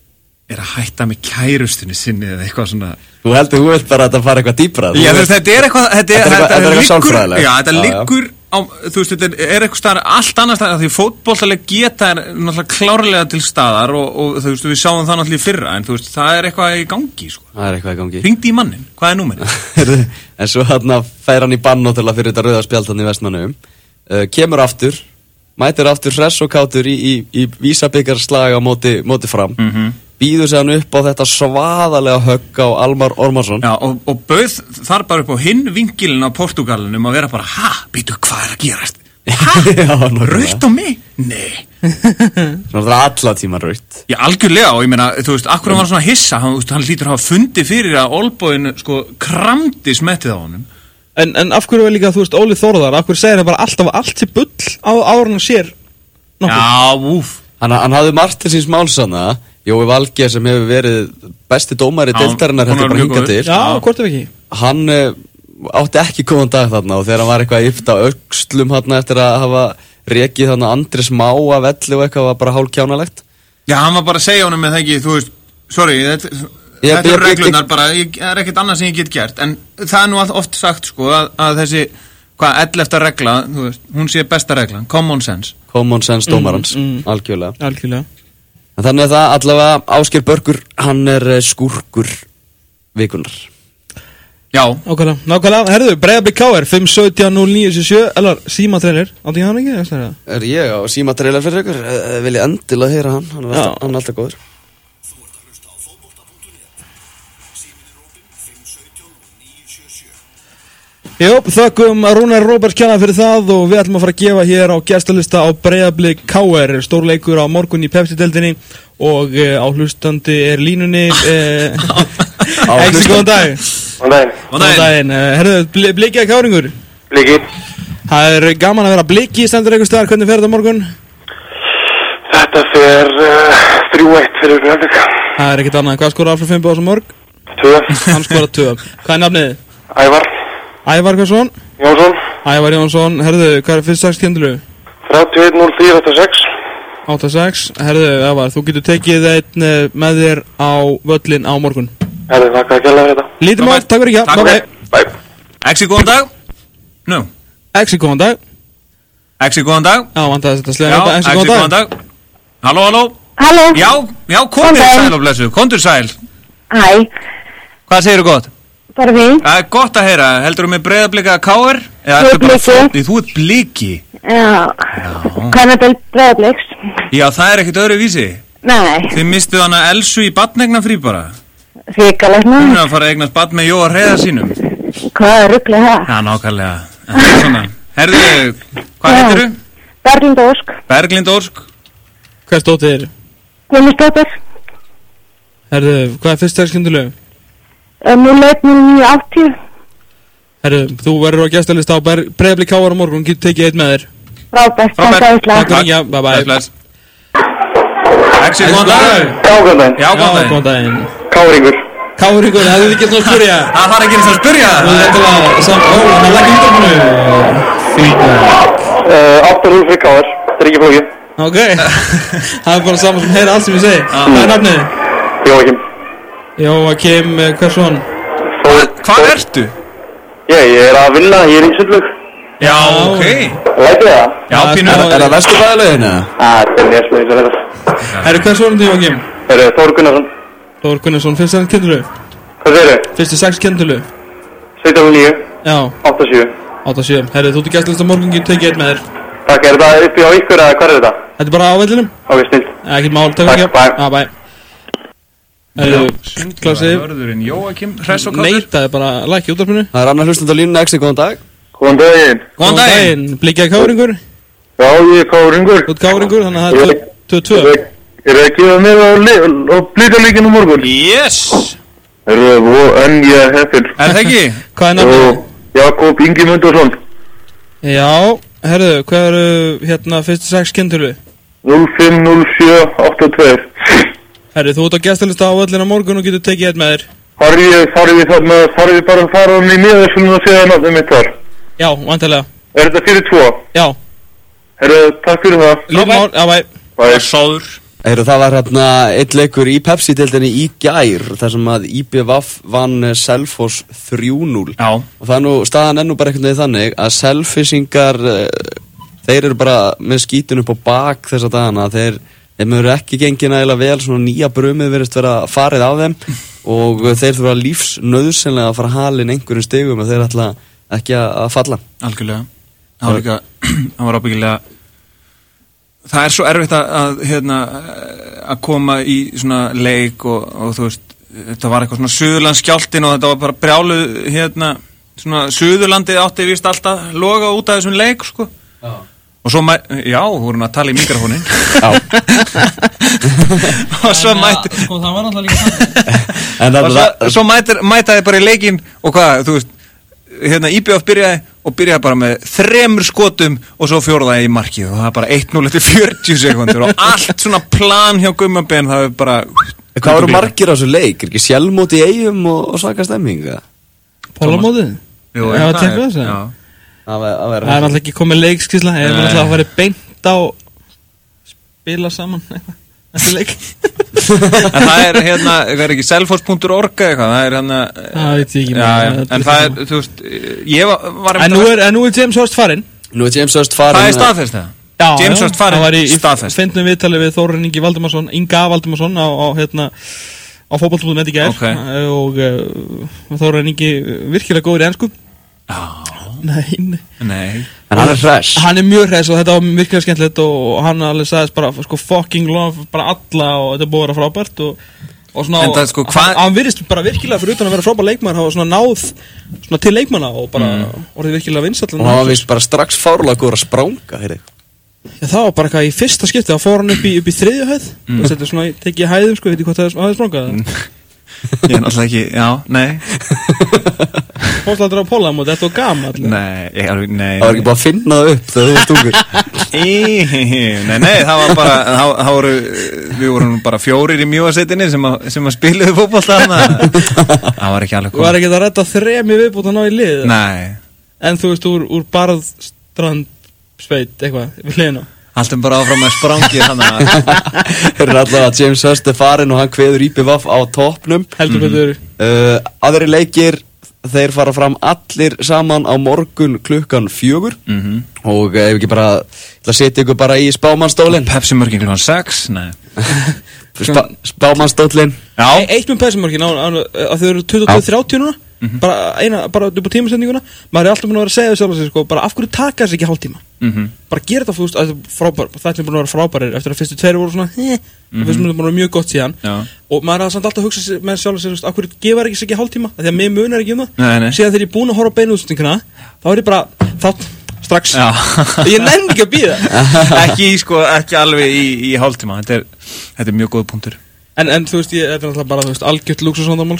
að hætta með kærustunni sinni eða eitthvað svona. Þú vilt bara að þetta fara eitthvað dýpra. Já, þú veist, þetta er eitthvað, þetta er eitthvað sálfræðilegt. Já, þetta liggur á, þú veist, þetta er eitthvað staðar allt annars staðar, því fótboltaleg geta náttúrulega klárlega til staðar og þú veist, við sáum það náttúrulega í fyrra, en þú veist, það er eitthvað í gangi, sko. Það er eitthvað í gangi. Hringdi í mannin, hvað er númerið? En svo fær hann í bann náttúrulega fyrir þetta rauða spjald hann í Vestmannum. Kemur aftur, mætir aftur hress og kátur í vísabikkarslag á móti Fram. Býður sig hann upp á þetta svaðalega högg á Almar Ormarsson. Já, og bauð þar bara upp á hinn vinkilin á Portúgalinum að vera bara, býtu, hvað að gerast? Rautt á mig? Nei. Svona alla tíma rautt. Já, algjörlega, og ég meina, þú veist, akkur hann var svona hissa, hann hlýtur að hafa fundið fyrir að Olboin, sko, kramdi smettið á honum. En af hverju er líka, þú veist, Óli Þórðar, af hverju segir hann bara alltaf allt til bull á árunum sér nokkuð? Já, Hann hafði margt til síns málsanna. Jói Valgeir sem hefur verið besti dómari deildarinnar heldur bara hingað til. Já, hvort ef ekki. Hann átti ekki góðan dag þarna og þegar hann var eitthvað að yfta öxlum þarna eftir að hafa rekið þarna Andris Má af velli og eitthvað var bara hálf kjánalegt. Já, hann var bara að segja honum með það ekki, þú veist, sorry, þetta er reglunar bara, það er ekkert annað sem ég get gert, en það er nú oft sagt, sko, að þessi, 11. regla, þú veist, hún sé besta reglan, common sense. Common sense dómarans, algjörlega. Algjörlega. En þannig að það allavega Ásgeir Börkur, hann er skúrkur vikunar. Já. Nákvæmlega. Herðu, Breiðablik KR 517-0977, eller símatrailer, átti ég hann ekki? Er ég á símatrailer fyrir ykkur? Vil ég endilega heyra hann, hann er alltaf góður. Jó, þökkum Rúnar Róberts kjana fyrir það og við ætlum að fara að gefa hér á gestalista á Breiðablik KR, stórleikur á morgun í Pepsi-deildinni og á hlustandi er línunni Exi, góðan dag. Góðan daginn. Herðu, Bliki að Káringur? Bliki. Það er gaman að vera Bliki, stendur einhver staðar, hvernig fer þetta morgun? Þetta fer 3-1 fyrir Breiðablik. Það er ekkert annað, hvað skora Alfred Fimbo á sem morg? 2. Hann skora 2. Hvað er nafnið? Ævar Hversson? Jónsson. Ævar Jónsson, herðu, hvað er fyrst 6 kjöndilu? 31-04-86. 86, herðu, Ævar, þú getur tekið einn með þér á völlin á morgun. Herðu, þakka að kjalla fyrir þetta. Lítið mál, takk fyrir ekki, bye. Exi, góðan dag. Nú. Exi, góðan dag. Exi, góðan dag. Já, vant að þetta slega. Já, Exi, góðan dag. Halló. Já, kondur sæl og blessu, kondur sæl. Hæ. Hvað segirðu gott? Bara við. Það er gott að heyra. Heldur þú með Breiðablika KR? Þú ert Bliki. Já. Kannadel Breiðabliks. Já, það er ekkert öðru vísi. Nei. Þið mistuð hana Elsu í barnegna frí bara. Ríkalegt nú. Hún er að fara að eignast barn með Jóa Hreiðar sínum. Hvað er rugglega það? Já, nákvæmlega. Það er svona. Herðu, hvað heitir þú? Berglind Ósk. Berglind Ósk. Hvað stótið þér? Guðmundsdóttir. Herðu, hvað er fyrst 6 kjöndilu? 01-09-80. Herru, þú verður á gestalista á Breiðablik KR á morgun, getur tekið eitt með þér. Frábært, takk æðislega. Bye bye. Exit, góðan dag. Já, góðan daginn. Káringur, það hefði ekki svona að spyrja. Það var ekki eins að spyrja. Það er ekki undanfunu. Feedback. 8-0 fyrir KR, það er ekki flókið. Ok, það er bara saman sem heyra allt sem ég segi. Hvað er nafnið? Jóakim, hversson? Hvað ertu? Ég er að vinna, ég er í Sundlaug. Já, ok. Lættu það? Já, pínu. Er það Vesturbæðarleiðin eða? Það er nesmið, það er það. Herru, hversson er Jóakim? Þór Gunnarsson. Þór Gunnarsson, fyrstu 6 kindurlöf? Hvað segir þau? Fyrstu 6 kindurlöf? 17-9. Já. 8-7. 8-7. Herru, þú ert í gestalista morgun, getur tekið eitt með þér. Takk, er þetta uppi á ykkur eða hvað er þetta? Þetta er bara á vellinum. Ok, snill. Ekkert mál, takk ekki. Bye. Klassi. Vörðurinn Jóakim, hress og káttur. Neitaði bara að lækja útvarpinu. Það er annar hlustandi á línuna, Exi, góðan dag. Góðan daginn. Góðan daginn. Blikkaði Káringur? Já, ég er Káringur. Þú ert Káringur, þannig að það er 2-2. Er það að gefa mér á blíkaleikinu morgun? Yes. En ég er heppinn. Er það ekki? Hvað er nafnið? Jakob Ingi Mundarsson. Já, herðu, hvað eru fyrstu 6 kindurlöf? 05-07-82. Herru, þú ert á gestalista á öllina morgun og getur tekið eitt með þér. Farið við bara að fara hann í miðverslunum og segja nafnum mitt þar? Já, vantilega. Er þetta fyrir 2? Já. Herru, takk fyrir það. Lífmál, já, bæ. Sáður. Það var eitt leikur í Pepsi-deildinni í gær, þar sem að IBVF vann Selfoss 3-0. Já. Og það staðan ennú bara einhvern veginn þannig að Selfissingar, þeir eru bara með skítun upp á bak þessa dagana. Þeir eru ekki gengið nægilega vel, svona nýja brumið virðist vera farið á þeim og þeir þurfa lífsnauðsynlega að fara að halin einhverjum stigum og þeir ætla ekki að falla. Algjörlega. Það var ábyggilega. Það er svo erfitt að koma í svona leik og þú veist, þetta var eitthvað svona Suðurlandsskjálftinn og þetta var bara brjáluð svona Suðurlandið átti víst alltaf loga út af þessum leik, sko. Já. Og svo já, vorum að tala í mikrofónin. Já. Og svo mætti það var alltaf líka og svo mætaði bara í leikinn og hvað, þú veist, IBF byrjaði bara með 3 skotum og svo 4. í markið og það er bara 1-0 eftir 40 sekundur og allt svona plan hjá Gummaben, það er bara. Hvað eru margir á þessu leik? Er ekki Sjálfmót í Eyjum og svaka stemming? Pólamótið? Jú, það var tekið þess að. Það er alltaf ekki komið leikskísla, það er alltaf að vera beint á spila saman eitthvað. Þessi leik. En það er ekki selfoss.org eitthvað, það er það veit ég ekki. En það er, þú veist, ég var en nú er James Hurst farinn. Það er staðfest það? Já, James Hurst farinn, það var í staðfest. Fyndnum viðtali við Þórir Ingi Valdimarsson, Inga Valdimarsson á fótbolta.net í gær og Þórir Ingi virkilega góður í ensku. Já. Nei. En hann er hress. Hann er mjög hress og þetta var virkilega skemmtilegt og hann alveg sagðist bara sko fucking love bara alla og þetta búið að vera frábært og svona hann virðist bara virkilega fyrir utan að vera frábær leikmaður hafa svona náð svona til leikmanna og bara orðið virkilega vinsæll og hann var vist bara strax fárlega góður að spranga heyrði. Já, það var bara eitthvað í fyrsta skipti þá fór hann upp í 3. hæð og þetta svona tekið hæðum sko, veit ég hvað það hafði sprangað Ég er náttúrulega ekki, já, nei Fórstældur á Pólamót, þetta var gaman Nei. Það var ekki bara að finna það upp þegar þú varst ungur Nei, það var bara við vorum bara 4 í Mjóasetinni sem að spiluðu fótbolta það var ekki alveg komið. Var ekki að redda 3 viðbútt að ná í lið? Nei. En þú veist, úr Barðstrand sveit, eitthvað, við hliðina Alltum bara áfram með sprangið þannig að Það er alltaf að James Hurst er farinn og hann kveður IBVF á toppnum Heldur betur Aðri leikir þeir fara fram allir saman á morgun klukkan 4 og ef ekki bara setja ykkur bara í spámannstólinn Pepsi-mörkin klukkan 6 Nei Spámannstólinn Eitt með Pepsi-mörkin að þau eru 22-30 núna bara upp á tímasendinguna maður er alltaf búin að vera að segja við sjálf sig sko, bara af hverju taka þessi ekki hálftíma bara gera þetta fúst þetta er búin að vera frábærir eftir að fyrstu 2 voru svona fyrstu búin að vera mjög gott síðan og maður er samt alltaf að hugsa með sjálf sig af hverju gefa þessi ekki hálftíma því að mér munar ekki það síðan þegar ég er búin að horfa á beinúðsendinguna þá er ég bara þátt strax ég nenni ekki að bíða ekki alveg í hálftíma þetta er mjög góð punktur en þú veist þetta er alltaf bara algjört lúksusvandamál sko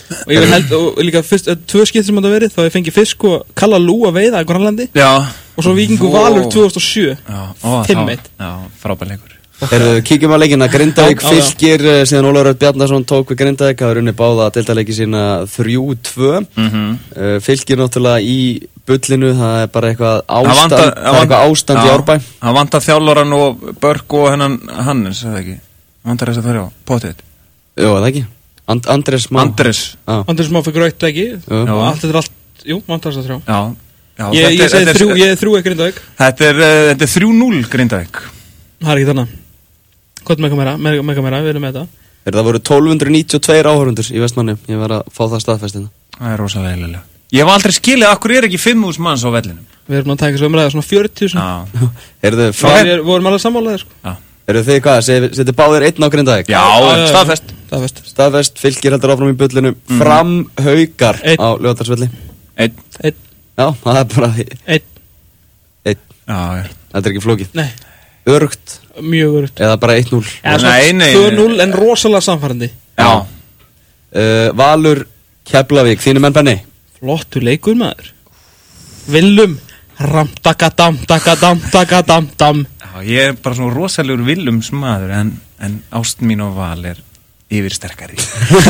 Og ég held, og líka fyrst 2 skipt sem þetta verið, þá ég fengi fisk og Kalla Lú að veiða í Grænlandi. Já. Og svo Víkingur Valur 2007. Já, 5-1. Já, frábær leikur. Kíkjum að leikina, Grindavík Fylkir, síðan Ólafur Örn Bjarnason tók við Grindavík, það var unni báða deildarleiki sína 3-2. Fylkir náttúrulega í bullinu, það er bara eitthvað ástand í Árbæ. Það vantar þjálfaran og Börk og hennan Hannes, eða ekki? Vantar þess að það potið. Jú, það ekki. Andrés Má fyrir rautt ekki. Allt þetta er allt, jú, vantar þess að 3. Já. Ég segi 3 Grindavík. Þetta er 3-0 Grindavík. Það er ekki þannig. Hvað með kamera, við erum með þetta. Það voru 1292 áhorfundur í Vestmanni. Ég var að fá það staðfestina. Það er rosalega eiginlega. Ég hef aldrei skilið akkur ekki 5.000 manns á vellinum. Við erum að taka svo umræða svona 40.000. Við vorum alveg sammálaðir sko. Þið hvað, setið báðir 1 á Grindavík? Já, staðfest, Fylkir heldur áfram í bullinu. Fram Haukar á Laugardalsvelli. 1. Já, það er bara 1. Þetta er ekki flókið. Nei. Örugt. Mjög örugt. Eða bara 1-0. Nei. 2-0 en rosalega samfærandi. Já. Valur Keflavík, þínu menn Benni. Flottur leikur maður. Willum Ramtakadam. Já, ég er bara svona rosalegur Willums maður en ást mín og Val er yfir sterkari.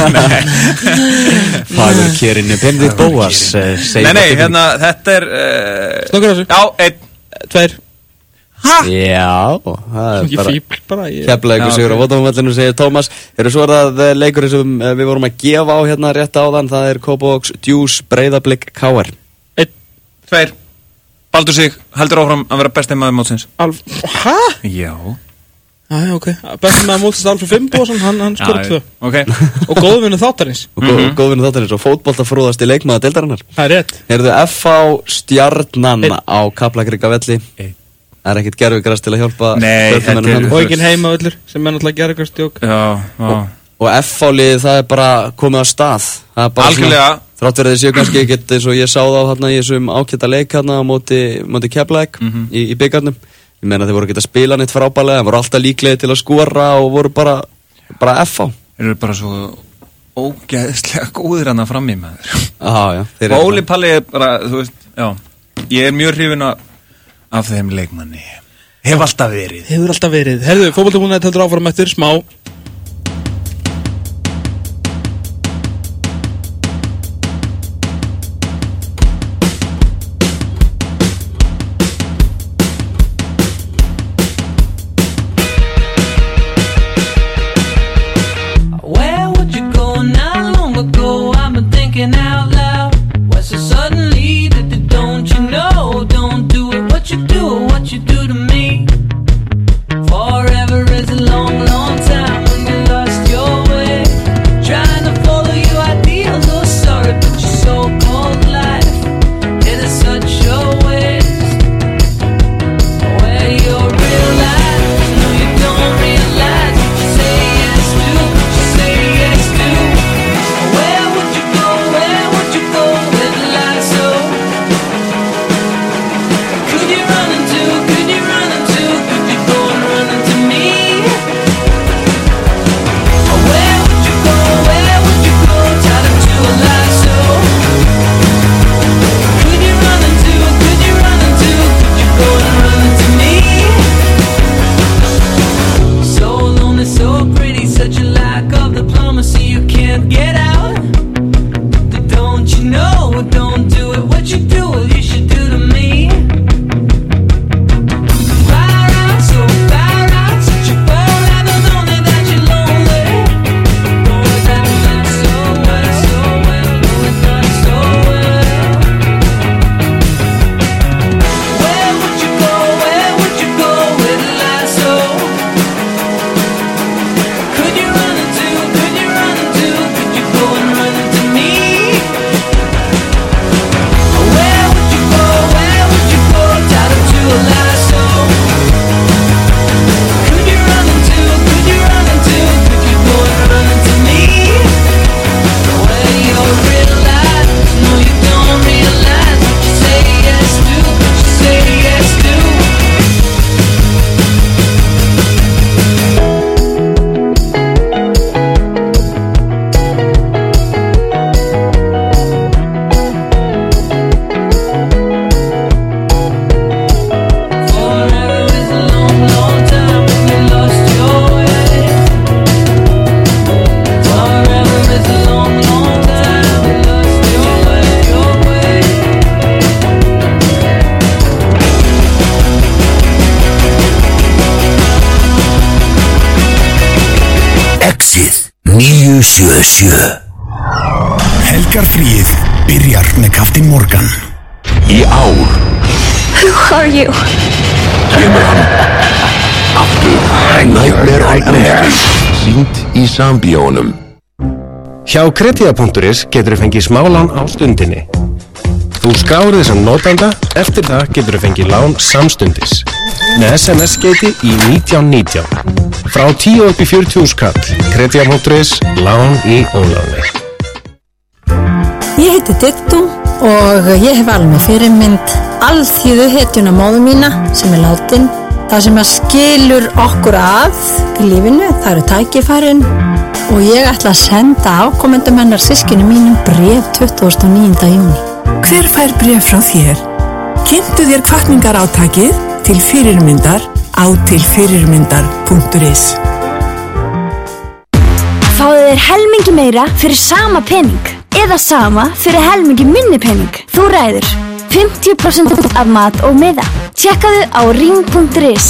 Fagur kjörinu Benedikt Bóas. Nei, hérna, þetta er Snokkur þessu. Já, 1, 2. Já, það er bara Keflavíkur sigur á Votafamvellinu, segir Tómas. Svo er það leikurinn sem við vorum að gefa á hérna rétt áðan. Það er Kópavogs Djús Breiðablik KR. 1, 2. Baldur Sig heldur áfram að vera besti maður mótsins. Hæ? Já. Ok. Besti maður mótsins Alfred Finnbogason, hann skorði 2. Ok. Og góðvinnu þáttarins. Og fótboltafróðasti leikmaður deildarinnar. Það er rétt. Heyrðu FH Stjarnan á Kaplakrikavelli. Það er ekkert gerfigrast til að hjálpa. Nei, og enginn heimavöllur sem er náttúrulega gerfigrast. Og FH-lið það er bara komið á stað. Algjörlega. Þrátt verið séu kannski ekkert eins og ég sá þá hérna í þessum ágæta leik hérna á móti Keflavík í byggarnum. Ég meina þeir voru ekki að spila neitt frábælega, þeir voru alltaf líklegir til að skora og voru bara FH. Þeir eru bara svo ógeðslega góðir hann að fram í maður. Já. Óli Palli er bara, þú veist, já. Ég er mjög hrifinn af þeim leikmanni. Hefur alltaf verið. Herðu, fótbolti.net heldur áfram eftir smá. What you do to me. Forever is a long, long time. 977. Helgarfríið byrjar með Captain Morgan. Í ár Who are you? kemur hann aftur. Nightmare on Elm Street, sýnt í Sambíónum. Hjá Krediða.is getur þú fengið smálán á stundinni. Þú skráir þig sem notanda, eftir það getur þú fengið lán samstundis. Með SMS-skeyti í 1919. Frá 10 upp í 40.000 kall. Krediða.is, lán í óláni. Ég heiti Dittu og ég hef alveg með fyrirmynd alþýðu hetjuna móður mína sem látin. Það sem að skilur okkur að í lífinu, það eru tækifærin og ég ætla að senda afkomendum hennar systkini mínum bréf 29. júní. Hver fær bréf frá þér? Kynntu þér hvatningarátakið til fyrirmyndar á tilfyrirmyndar.is. Fáðu þér helmingi meira fyrir sama pening eða sama fyrir helmingi minni pening. Þú ræður. 50% af mat og miða. Tjekkaðu á ring.is.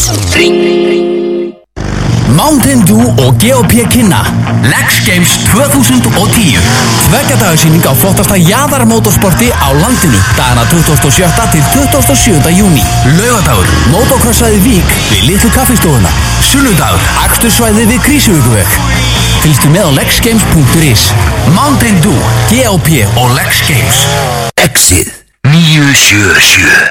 Mountain Dew og GOP kynna Lex Games 2010. Tveggjadagarsýning á flottasta jaðarmótorsporti á landinu dagana 27. til 27. júní. Laugadagur, motocrossæði Vík við Litlu kaffistofuna. Sunnudagur, akstursvæði við Krísuvíkurveg. Fylgstu með á lexgames.is. Mountain Dew, GOP og Lex Games. Exið 977.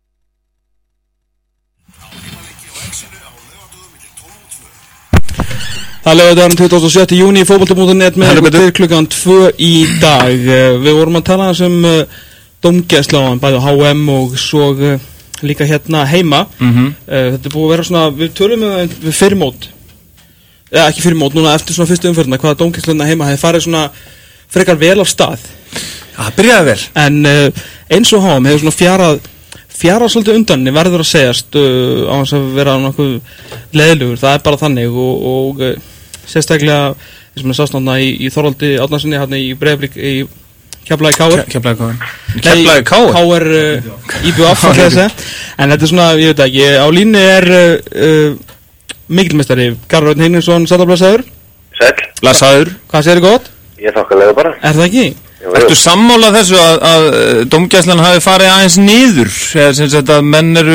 Það lögðum 27. júní í fótbolti.net með til klukkan 2 í dag. Við vorum að tala um dómgæsla á bæði HM og svo líka hérna heima. Þetta er búið að vera svona, við tölum við fyrirmót. Ja, ekki fyrirmót, núna eftir svona fyrstu umferðina, hvaða dómgæsluna heima hefði farið svona frekar vel af stað. Það byrjaði vel. En eins og HM hefur svona fjara svolítið undan verður að segjast á þess að vera nokkuð leiðilegur, það er bara þannig og sérstaklega eins og mér sást náttúrulega í Þorvaldi Árnasyni hérna í Breiðablik í Keflavík KR KR IBF en þetta er svona, ég veit ekki, á línu er mikilmeistari Garðar Örn Heinriksson, sættablasaður. Sæll. Blasaður. Hvað segir þið gott? Ég þakkalega bara. Er það ekki? Ertu sammála þessu að dómgæslan hafi farið aðeins niður? Eða sem sagt að menn eru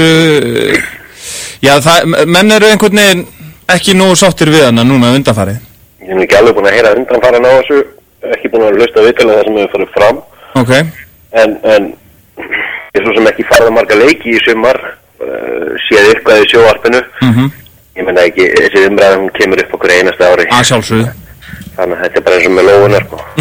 menn eru einhvern veginn ekki nógu sáttir við hana núna undanfarið? Ég hef ekki alveg búin að heyra undanfarið á þessu, ekki búin að hlusta viðtalið það sem hefur farið fram. Ok. En ég svo sem ekki farið marga leiki í sumar, séð eitthvað í sjóvarpinu. Ég menna ekki, þessi umræðum kemur upp okkur einasta ári. Að sjálfsögðu. Þannig að þetta er bara eins og með lóunar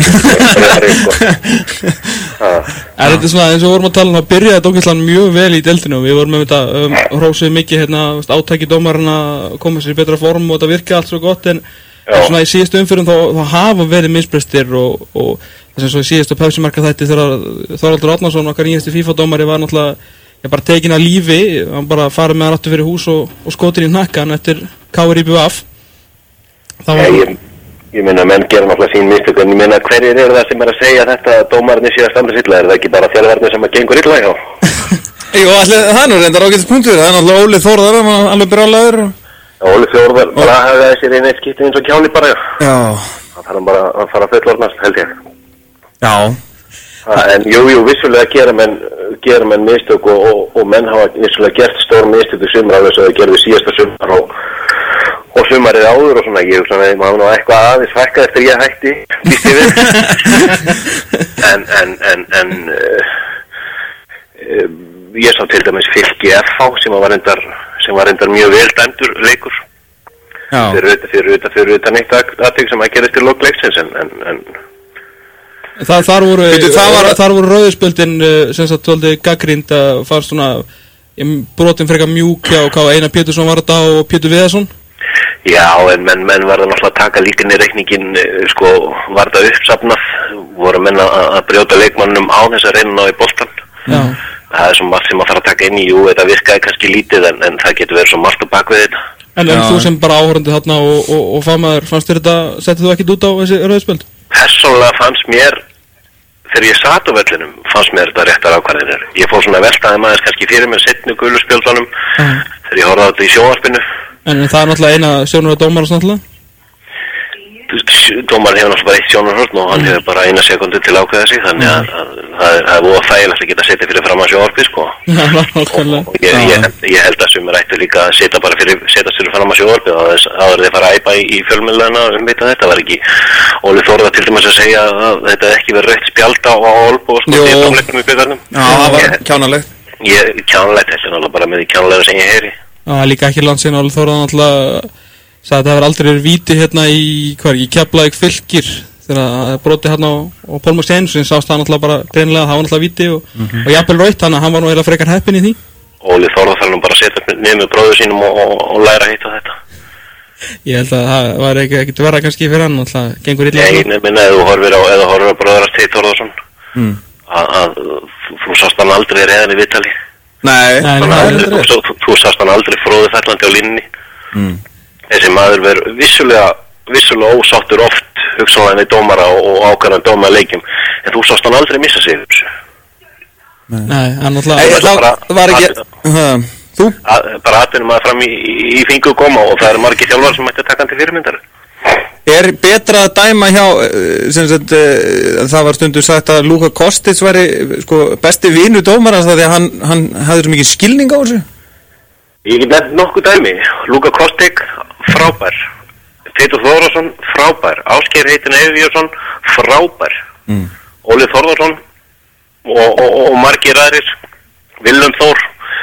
Þetta er svona eins og vorum að tala þá byrjaði dómgæslan mjög vel í deildinu. Við vorum með þetta hrósið mikið hérna, átæki dómarinn að koma sér í betra form og þetta virka allt svo gott en svona í síðustu umfyrum þá hafa verið misbrestir og þess að svo í síðustu pepsimarka þætti þegar Þorvaldur Árnason okkar nýjasti FIFA-dómari var náttúrulega bara tekin að lífi, hann bara farið með hann aftur fyrir hús og skotir í hnakkan eftir KR IBF. Ég meina, menn gera náttúrulega sín mistök, en ég meina, hverjir eru það sem er að segja þetta að dómarinn sé að standa illa? Er það ekki bara þjálfarnir sem að gengur illa hjá? Jú, það er nú reyndar ágætis punktur, það er náttúrulega Óli Þórðar, hann alveg brjálaður. Óli Þórðar, bara hafði þessi reyna eitt skipti eins og Kjáli bara, já. Það þarf bara að fara að fullorðnast, held ég. Já. En jú, vissulega gera menn mistök og menn hafa vissulega gert stór mistök í sumar alveg svo þau gerðu síðasta sumar og sumarið áður og svona, ég hugsa að maður nú eitthvað aðeins fækkað eftir ég hætti, býst ég við. En ég sá til dæmis Fylki FH sem var reyndar mjög vel dæmdur leikur. Fyrir utan eitt atvik sem að gerist í lok leiksins en Þar voru rauðspjöldin sem sagt svolítið gagnrýnd að fara svona brotin frekar mjúk hjá Einar Pétursson var þetta og Pétur Viðarsson. Já, en menn verða náttúrulega að taka líka niður reikningin, sko, var þetta uppsafnað, voru menn að brjóta leikmannum á þess að reyna ná í boltan. Það er svo margt sem að fara að taka inn í, jú, þetta virkaði kannski lítið en það getur verið svo margt á bakvið þetta. En þú sem bara áhorfandi þarna og fagmaður, fannst þér þetta, settið þú ekkert út á þessi rauðspjöld? Persónulega fannst mér, þegar ég sat á vellinum, fannst mér þetta réttar ákvarðanir. Ég fór svona veltaði maður kannski fyrir með seinni gulu spjöldunum þegar ég horfði á þetta í sjónvarpinu. En það er náttúrulega eina sjónur og dómar og svona náttúrulega? dómarinn hefur náttúrulega bara eitt sjónarhorn og hann hefur bara 1 sekundu til að ákveða sig, þannig að það er voða þægilegt að geta setja fyrir fram að sjónvarpið, sko. Og ég held að sumir ættu líka að setja fyrir fram að sjónvarpið áður þeir fara að æpa í fjölmiðlana vita þetta. Var ekki Óli Þórðar til dæmis að segja að þetta ekki verið rautt spjald á Olbo, sko, í tónleiknum í bikarnum. Já, það var kjánalegt. Kjánalegt, þetta er náttúrulega bara með því kjánalega sem ég heyri. Já, líka ekki landsinn Óli Þórðar náttúrulega sagði að það hefur aldrei verið víti hérna í Keflavík Fylkir þegar það broti hérna á Pálma Steinsson sást það náttúrulega bara greinilega að það var náttúrulega víti og jafnvel raut, þannig að hann var nú heila frekar heppinn í því. Óli Þórðar þarf nú bara að setja niður með bróður sínum og læra hitt á þetta. Ég held að það var ekkert verra kannski fyrir hann, náttúrulega gengur illa. Nei, minna, ef þú horfir á bróðarast Teit Þórðarsson að þú sást hann aldrei reðan í viðtali. Nei, þú sást hann aldrei fróðufellandi á línunni. Þessi maður verður vissulega ósáttur oft hugsanlega við dómara og ákvæðan dóma leikjum, en þú sást hann aldrei missa sig þessu. Nei, hann náttúrulega var ekki þú? Bara atvinnum að fram í fingu koma og það eru margir þjálfar sem ætti að taka hann til fyrirmyndar. Er betra að dæma hjá það var stundu sagt að Luka Kostic væri sko besti vinur dómarans því að hann hafði svo mikið skilning á þessu? Ég get nefnt nokkuð dæmi. Luka Kostic, frábær. Teitur Þórðarsson, frábær. Ásgeir Heitin Eyviðsson, frábær. Óli Þórðarsson og margir aðrir. Willum Þór,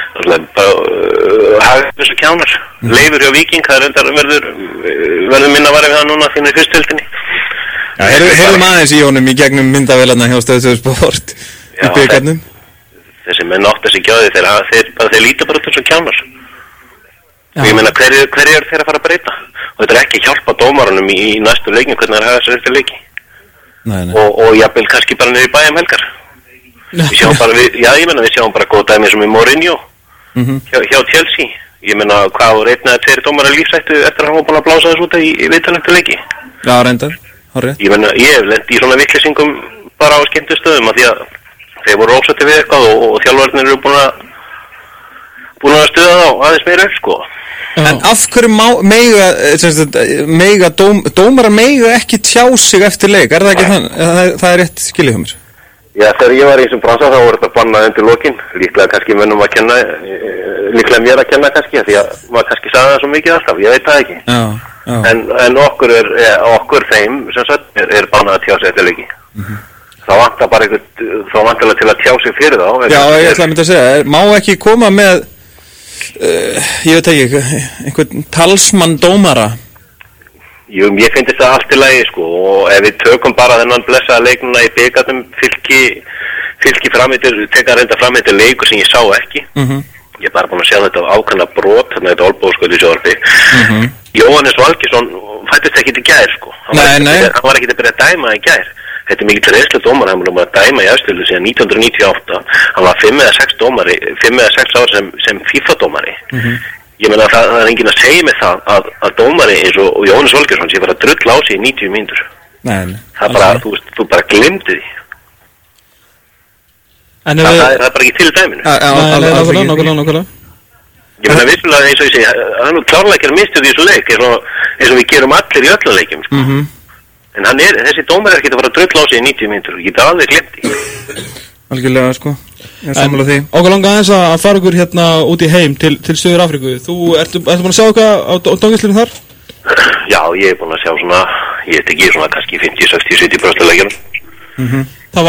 hafði þessu kjánar. Leifur hjá Víking, það verður minna varið við það núna þínu í fyrstildinni. Já, heyrðum aðeins í honum í gegnum myndavélarna hjá Stöð 2 Sport í bikarnum. Þessi menn átt þessi gjöði þeir líta bara þessu kjánar. Og ég meina, hverju er þeir að fara að breyta? Og þetta er ekki að hjálpa dómarunum í næstu leikinu hvernig það hafa þessi eftir leiki. Og jafnvel kannski bara niður í bæjum helgar. Við sjáum bara, við sjáum bara góð dæmi sem í Mourinho hjá Chelsea. Ég meina, hvað voru 1 eða 2 dómarar lífsættu eftir að hann var búin að blása þess út í viðtal eftir leiki. Já, reyndar, horrið. Ég meina, ég hef lent í svona vitleysingum bara á skemmtustöðum af því að þeir voru ósætti við eitthvað og þjálfarnir eru búin að stuða þá aðeins meira upp, sko. En af hverju mega dómarar mega ekki tjá sig eftir leik? Er það ekki þannig? Það er rétt skilið hjá mér. Já, þegar ég var í þessum bransa þá voru þetta bannað undir lokin. Líklega kannski mönnum að kenna, líklega mér að kenna kannski, því að maður kannski sagði það svo mikið alltaf, ég veit það ekki. En okkur þeim, sem sagt, er bannað að tjá sig eftir leiki. Það vantar bara þá vantarlega til að tjá sig fyrir þá. Já, ég ætla að mynda að segja, má ekki koma með ég veit ekki, einhvern talsmann dómara? Jú, ég finnst það allt í lagi, sko, og ef við tökum bara þennan blessaða leiknuna í bikarnum fylki framhættir, teka reynda framhættir leikur sem ég sá ekki. Ég er bara búin að sjá þetta ákveðna brot, þannig að þetta olbóðskot í sjónvarpi. Jóhannes Valgeirsson fættist ekki til gær, sko. Hann var ekki til að byrja að dæma í gær. Þetta er mikið reynslu dómar, hann var að dæma í Efstölu síðan 1998. Hann var 5 eða 6 dómari, 5 eða 6 ár sem FIFA-dómari. Ég meina það er enginn að segja mig það að dómari eins og Jóhannes Valgeirsson sé bara að drulla á sig í 90 mínútur. Það er bara, þú bara glemdi því. Það er bara ekki til dæminu. Nákvæmlega. Ég meina vissulega eins og ég segi, það er nú klárlega ekki að mistu því þessu leik, eins og við gerum allir í öllu leikjum, sko. En þessi dómar er ekki að fara að drulla á sig í 90 mínútur, ég get alveg glemt því. Algjörlega, sko, ég sammála því. Okkur langa aðeins að fara ykkur hérna út í heim til Suður Afríku. Ertu búin að sjá eitthvað á dómgæslunum þar? Já, ég er búin að sjá svona, ég veit ekki, svona kannski 50, 60, 70% leikjum. Það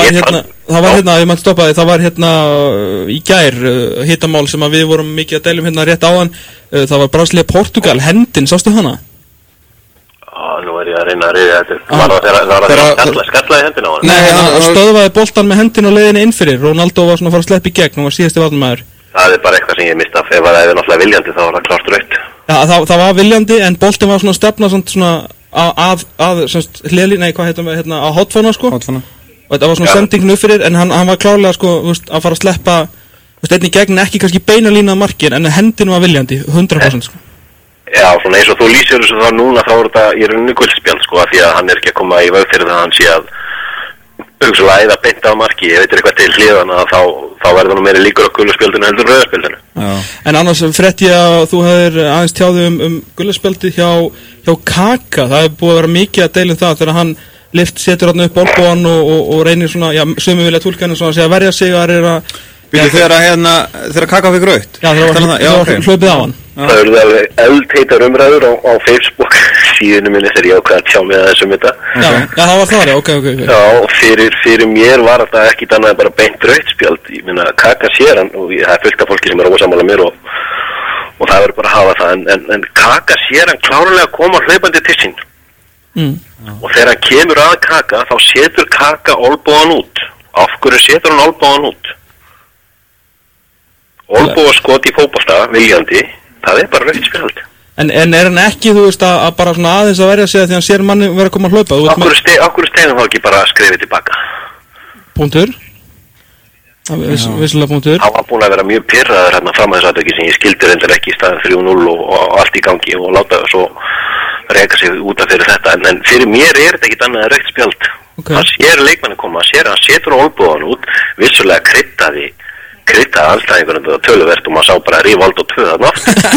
var hérna í gær hittamál sem að við vorum mikið að deilum hérna rétt áðan. Það var Brasilía Portugal, hendin, sástu hana? Nú er ég að reyna að reyða þetta. Það var að skallaði hendina á hann. Nei, hann stöðvaði boltan með hendin og leiðinni inn fyrir. Ronaldo var svona að fara að sleppa í gegn og var síðasti varnarmaður. Það er bara eitthvað sem ég mista af. Ef það er náttúrulega viljandi þá var það klart rautt. Já, það var viljandi en boltin var svona stefna svona að hliðli, nei, hvað heitum við hérna, á hotfána, sko. Og þetta var svona sending fyrir en hann var klárlega, sko, að fara að sleppa einnig gegn, ekki kannski beina lína markin en hendin var viljandi, 100%, sko. Já, svona eins og þú lýsir þessu þá núna þá er þetta í rauninni guldspjald, sko, af því að hann er ekki að koma í veg fyrir það að hann sé að hugsulega eða beint af marki, ég veit eitthvað til hliðana þá verður nú meiri líkur á gulaspjaldinu heldur rauðaspjaldinu. En annars frétti ég að þú hefur aðeins tjáðið gulaspjaldi hjá Kaka. Það hefur búið að vera mikið að deila það þegar hann setur hann upp olbúan og reynir svona, sumir vilja túlka henni svona að segja að verja sig að þegar Kaka fikk rautt? Já, þegar hlaupið á hann. Það eru alveg eldheitar umræður á Facebook síðunum minni þegar ég ákveða að tjá mig að þessum þetta. Já, það var það, ok. Já, fyrir mér var þetta ekki annað bara beint rauðspjald. Ég meina, Kaka sér hann og það fullt af fólki sem ósammála mér og það verður bara að hafa það. En Kaka sér hann klárlega koma hlaupandi til sín. Og þegar hann kemur að Kaka, þá setur Kaka olbúan út. Af hverju setur hann olbúan út? Olbúa skot í fótbolta, viljandi, það bara rautt spjald. En er hann ekki, þú veist, að bara svona aðeins að verja sig því hann sér manni vera að koma að hlaupa? Akkur stegum þá ekki bara að skrifa tilbaka? Punktur? Vissulega punktur? Hann var búin að vera mjög pirraður hérna fram að þessu atviki sem ég skildi reyndar ekki í staðan 3-0 og allt í gangi og láta svo reka sig út af fyrir þetta. En fyrir mér er þetta ekki annað rautt spjald. Hann sér leikmanni koma, hann setur olbúan út, vissulega kryddaði anstæðingunum þetta töluvert og maður sá bara Rivaldo 2 þarna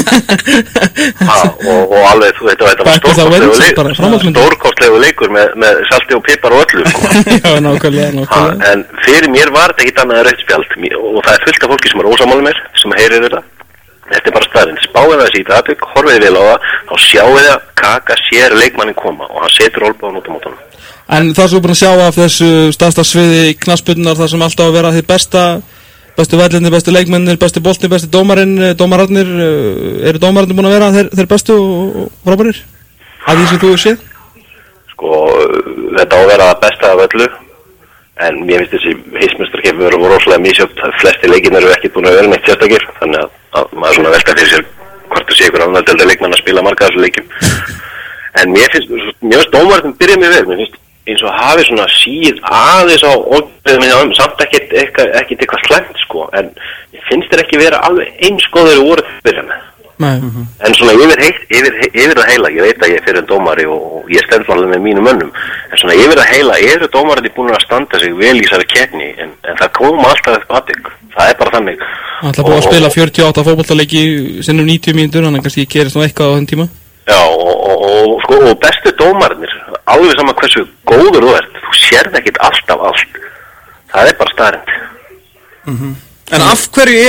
og alveg, þú veit, þetta var stórkostlegu leikur með salti og pipar og öllu Já, nákvæmlega En fyrir mér var þetta ekki annað rautt spjald og það fullt af fólki sem ósammála mér sem heyrir þetta er bara staðinn, spáið það síta atvik, horfið vel á það þá sjáið það Kaka sér leikmannin koma og hann setur olbúan út á mótunum En það sem við búin að sjá af þessu stærsta sviði knattspyrnunnar þar sem alltaf að vera þitt bestu vellinni, bestu leikmennir, bestu boltni, bestu dómararnir, eru dómararnir búin að vera þeir bestu og frábærir? Að því sem þú hefur séð? Sko, þetta á að vera það besta af öllu, en mér finnst þessi heimsmeistarkeppni verið rosalega misjöfn, flesti leikinn eru ekki búin að vera neitt sérstakir, þannig að maður svona velta fyrir sér hvort þú sé ykkur annaðdelda leikmenn að spila marga þessu leikjum. En mér finnst dómararnir byrja mjög vel, mér finnst eins og hafi svona síð aðeins á óbyrðum samt ekkert eitthvað slæmt sko en ég finnst þér ekki vera alveg eins góður úr að byrja með en svona yfir að heila ég veit að ég er fyrir en dómari og ég stend alveg með mínum mönnum en svona yfir að heila eru dómararnir búin að standa sig vel í þessari keppni en það koma alltaf upp atvik það er bara þannig Alltaf búið að spila 48 fótboltaleiki sinnum 90 mínútur þannig kannski gerist nú eitthvað á þenn tíma Já og bestu dómararnir alveg sama hversu góður þú ert þú sérð ekkert alltaf allt það er bara staðreynd En af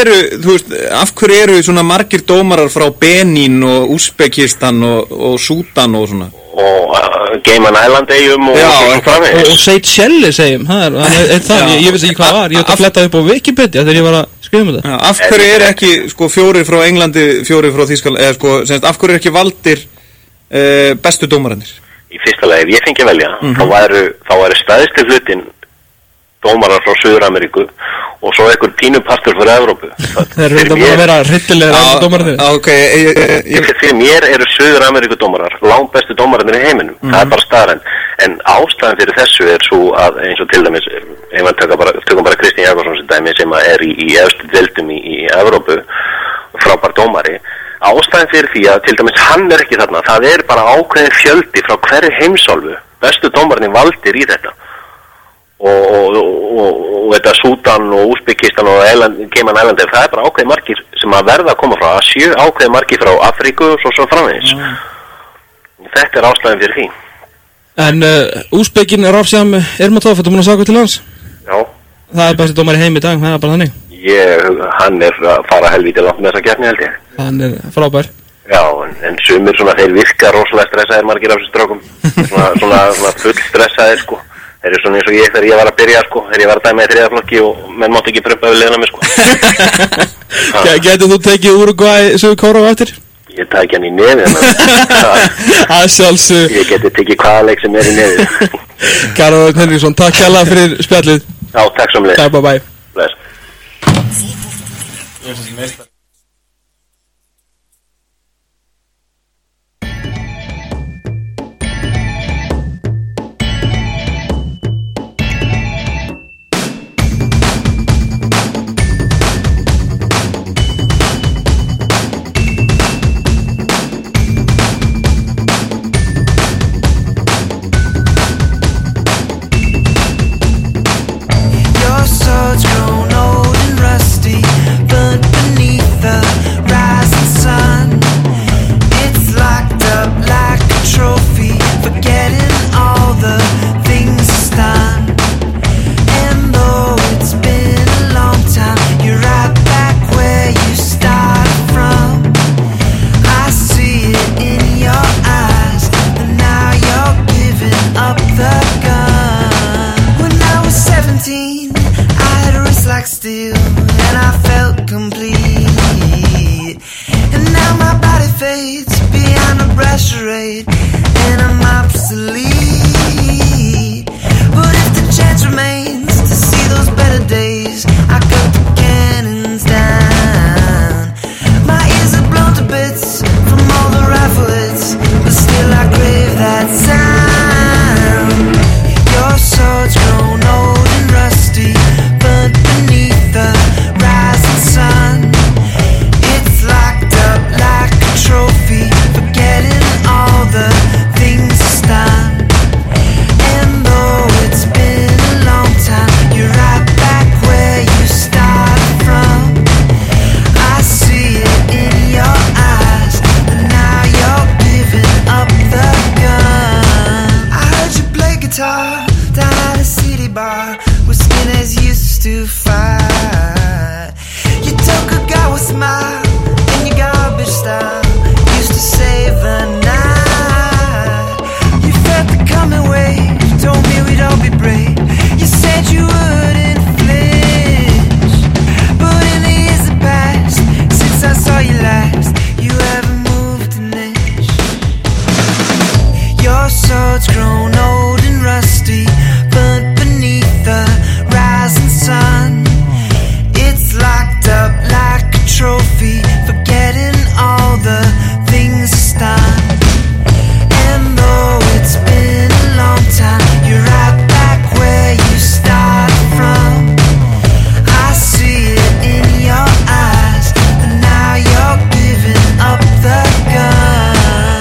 hverju eru svona margir dómarar frá Benín og Úsbekistan og Súdan og svona og Cayman Island-eyjum og Seychelles segjum ég vissi ekki hvað það var ég ætti að fletta upp á Wikipedia þegar ég var að skrifa þetta Af hverju er ekki sko fjórir frá Englandi fjórir frá Þýskaland eða sko af hverju er ekki valdir bestu dómararnir Í fyrsta lagi, ef ég fengi að velja, þá væri stæðsti hlutin dómarar frá Suður-Ameríku og svo einhver pínu pastur fyrir Evrópu. Þeir eru búin að vera hryllilega dómararnir. Fyrir mér eru Suður-Ameríku dómarar, langt bestu dómararnir í heiminum. Það er bara staðreynd. En ástæðan fyrir þessu er svo að eins og til dæmis, ef við tökum bara Kristinn Jakobsson sem dæmi sem er í efstu deildum í Evrópu, frábær dómari. Ástæðan fyrir því að til dæmis hann er ekki þarna, það er bara ákveðin fjöldi frá hverju heimsálfu, bestu dómararnir valdir í þetta og þetta Súdan og Úsbekistan og Cayman Island, það er bara ákveðin margir sem að verða að koma frá Asíu, ákveðin margir frá Afríku og svo framvegis. Þetta er ástæðan fyrir því. En Úsbekin er Rafsjam Ermatov, þú múin að sagja til hans? Já. Það er bestu dómari heim í dag, það er bara þannig. Hann er að fara helvítið langt með þessa keppni held ég. Hann er frábær. Já, en sumir svona, þeir virka rosalega stressaðir margir af þessu strákum. Svona full stressaðir sko. Þeir eru svona eins og ég þegar ég var að byrja sko. Þegar ég var að dæma í 3. flokki og menn mátti ekki prömpa við liðna mig sko. Getur þú tekið Uruguay Suður Kóra á eftir? Ég tæki hann í nefið. Það sjálfsög. Ég geti tekið hvaða leik sem er í nefið. Garðar Henriksson, takk hérlega fyrir spjallið. Já, takk samlega. Takk, bye. Bless. and I felt complete. And now my body fades behind a brass charade, and I'm obsolete. But if the chance remains to see those better days, I cut the cannons down. My ears are blown to bits from all the rifle hits, but still I crave that sound. Your sword's grown old and rusty, burnt beneath the rising sun. It's locked up like a trophy, forgetting all the things it's done. And though it's been a long time, you're right back where you started from. I see it in your eyes, and now you're giving up the gun. I heard you play guitar down at a city bar where skinheads used to fight. You took a guy with a smile and your garbage style used to save the night. You felt the coming wave, told me we'd all be brave. You said you wouldn't flinch, but in the years that passed since I saw you last, you haven't moved an inch. Your sword's grown old and rusty, burnt beneath the rising sun. It's locked up like a trophy, forgetting all the things it's done. And though it's been a long time, you're right back where you started from. I see it in your eyes, and now you're giving up the gun.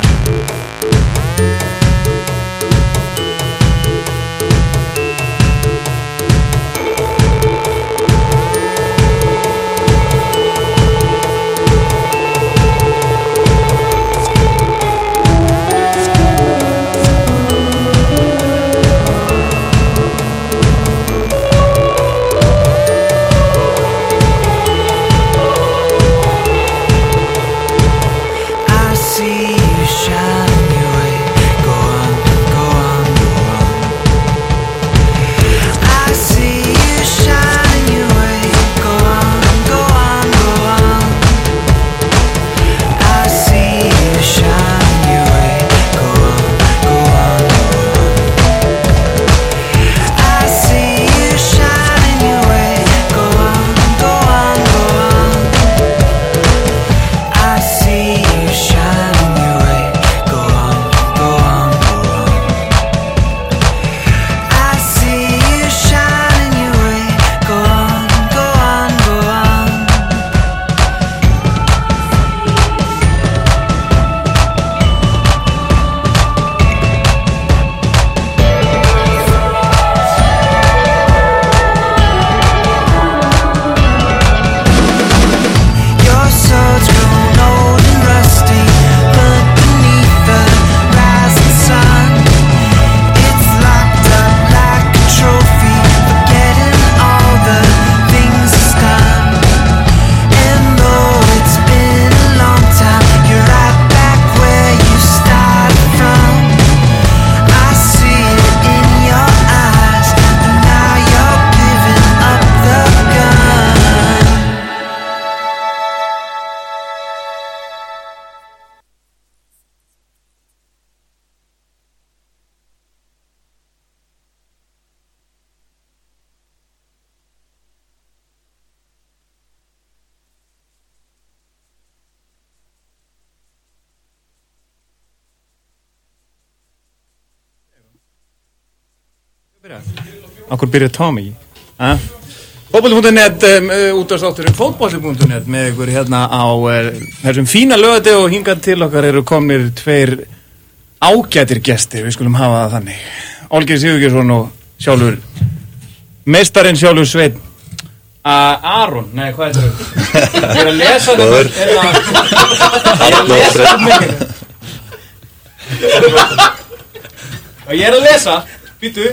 I see you shining your way. Go on, go on, go on. I see you shining your way. Go on, go on, go on. I see you shining your way. Go on, go on, go on. I see you shining your way. Go on, go on, go on. I see you shining your way. Go on, go on, go on. I see you shining your way. Go on, go on, go on. Your sword's grown old and rusty, burnt beneath the rising sun. It's locked up like a trophy, forgetting all the things it's done. And though it's been a long time, you're right back where you started from. I see it in your eyes, and now you're giving up the gun. Akkur byrja Tommy Fótbolti.net útvarpsþátturinn Fótbolti.net með ykkur hérna á þessum fína laugardegi og hingað til okkar eru komnir tveir ágætir gestir, við skulum hafa það þannig. Olgeir Sigurgeirsson og sjálfur meistarinn sjálfur Sveinn Aron, nei hvað er þetta? Ég er að lesa Ég er að lesa Býtu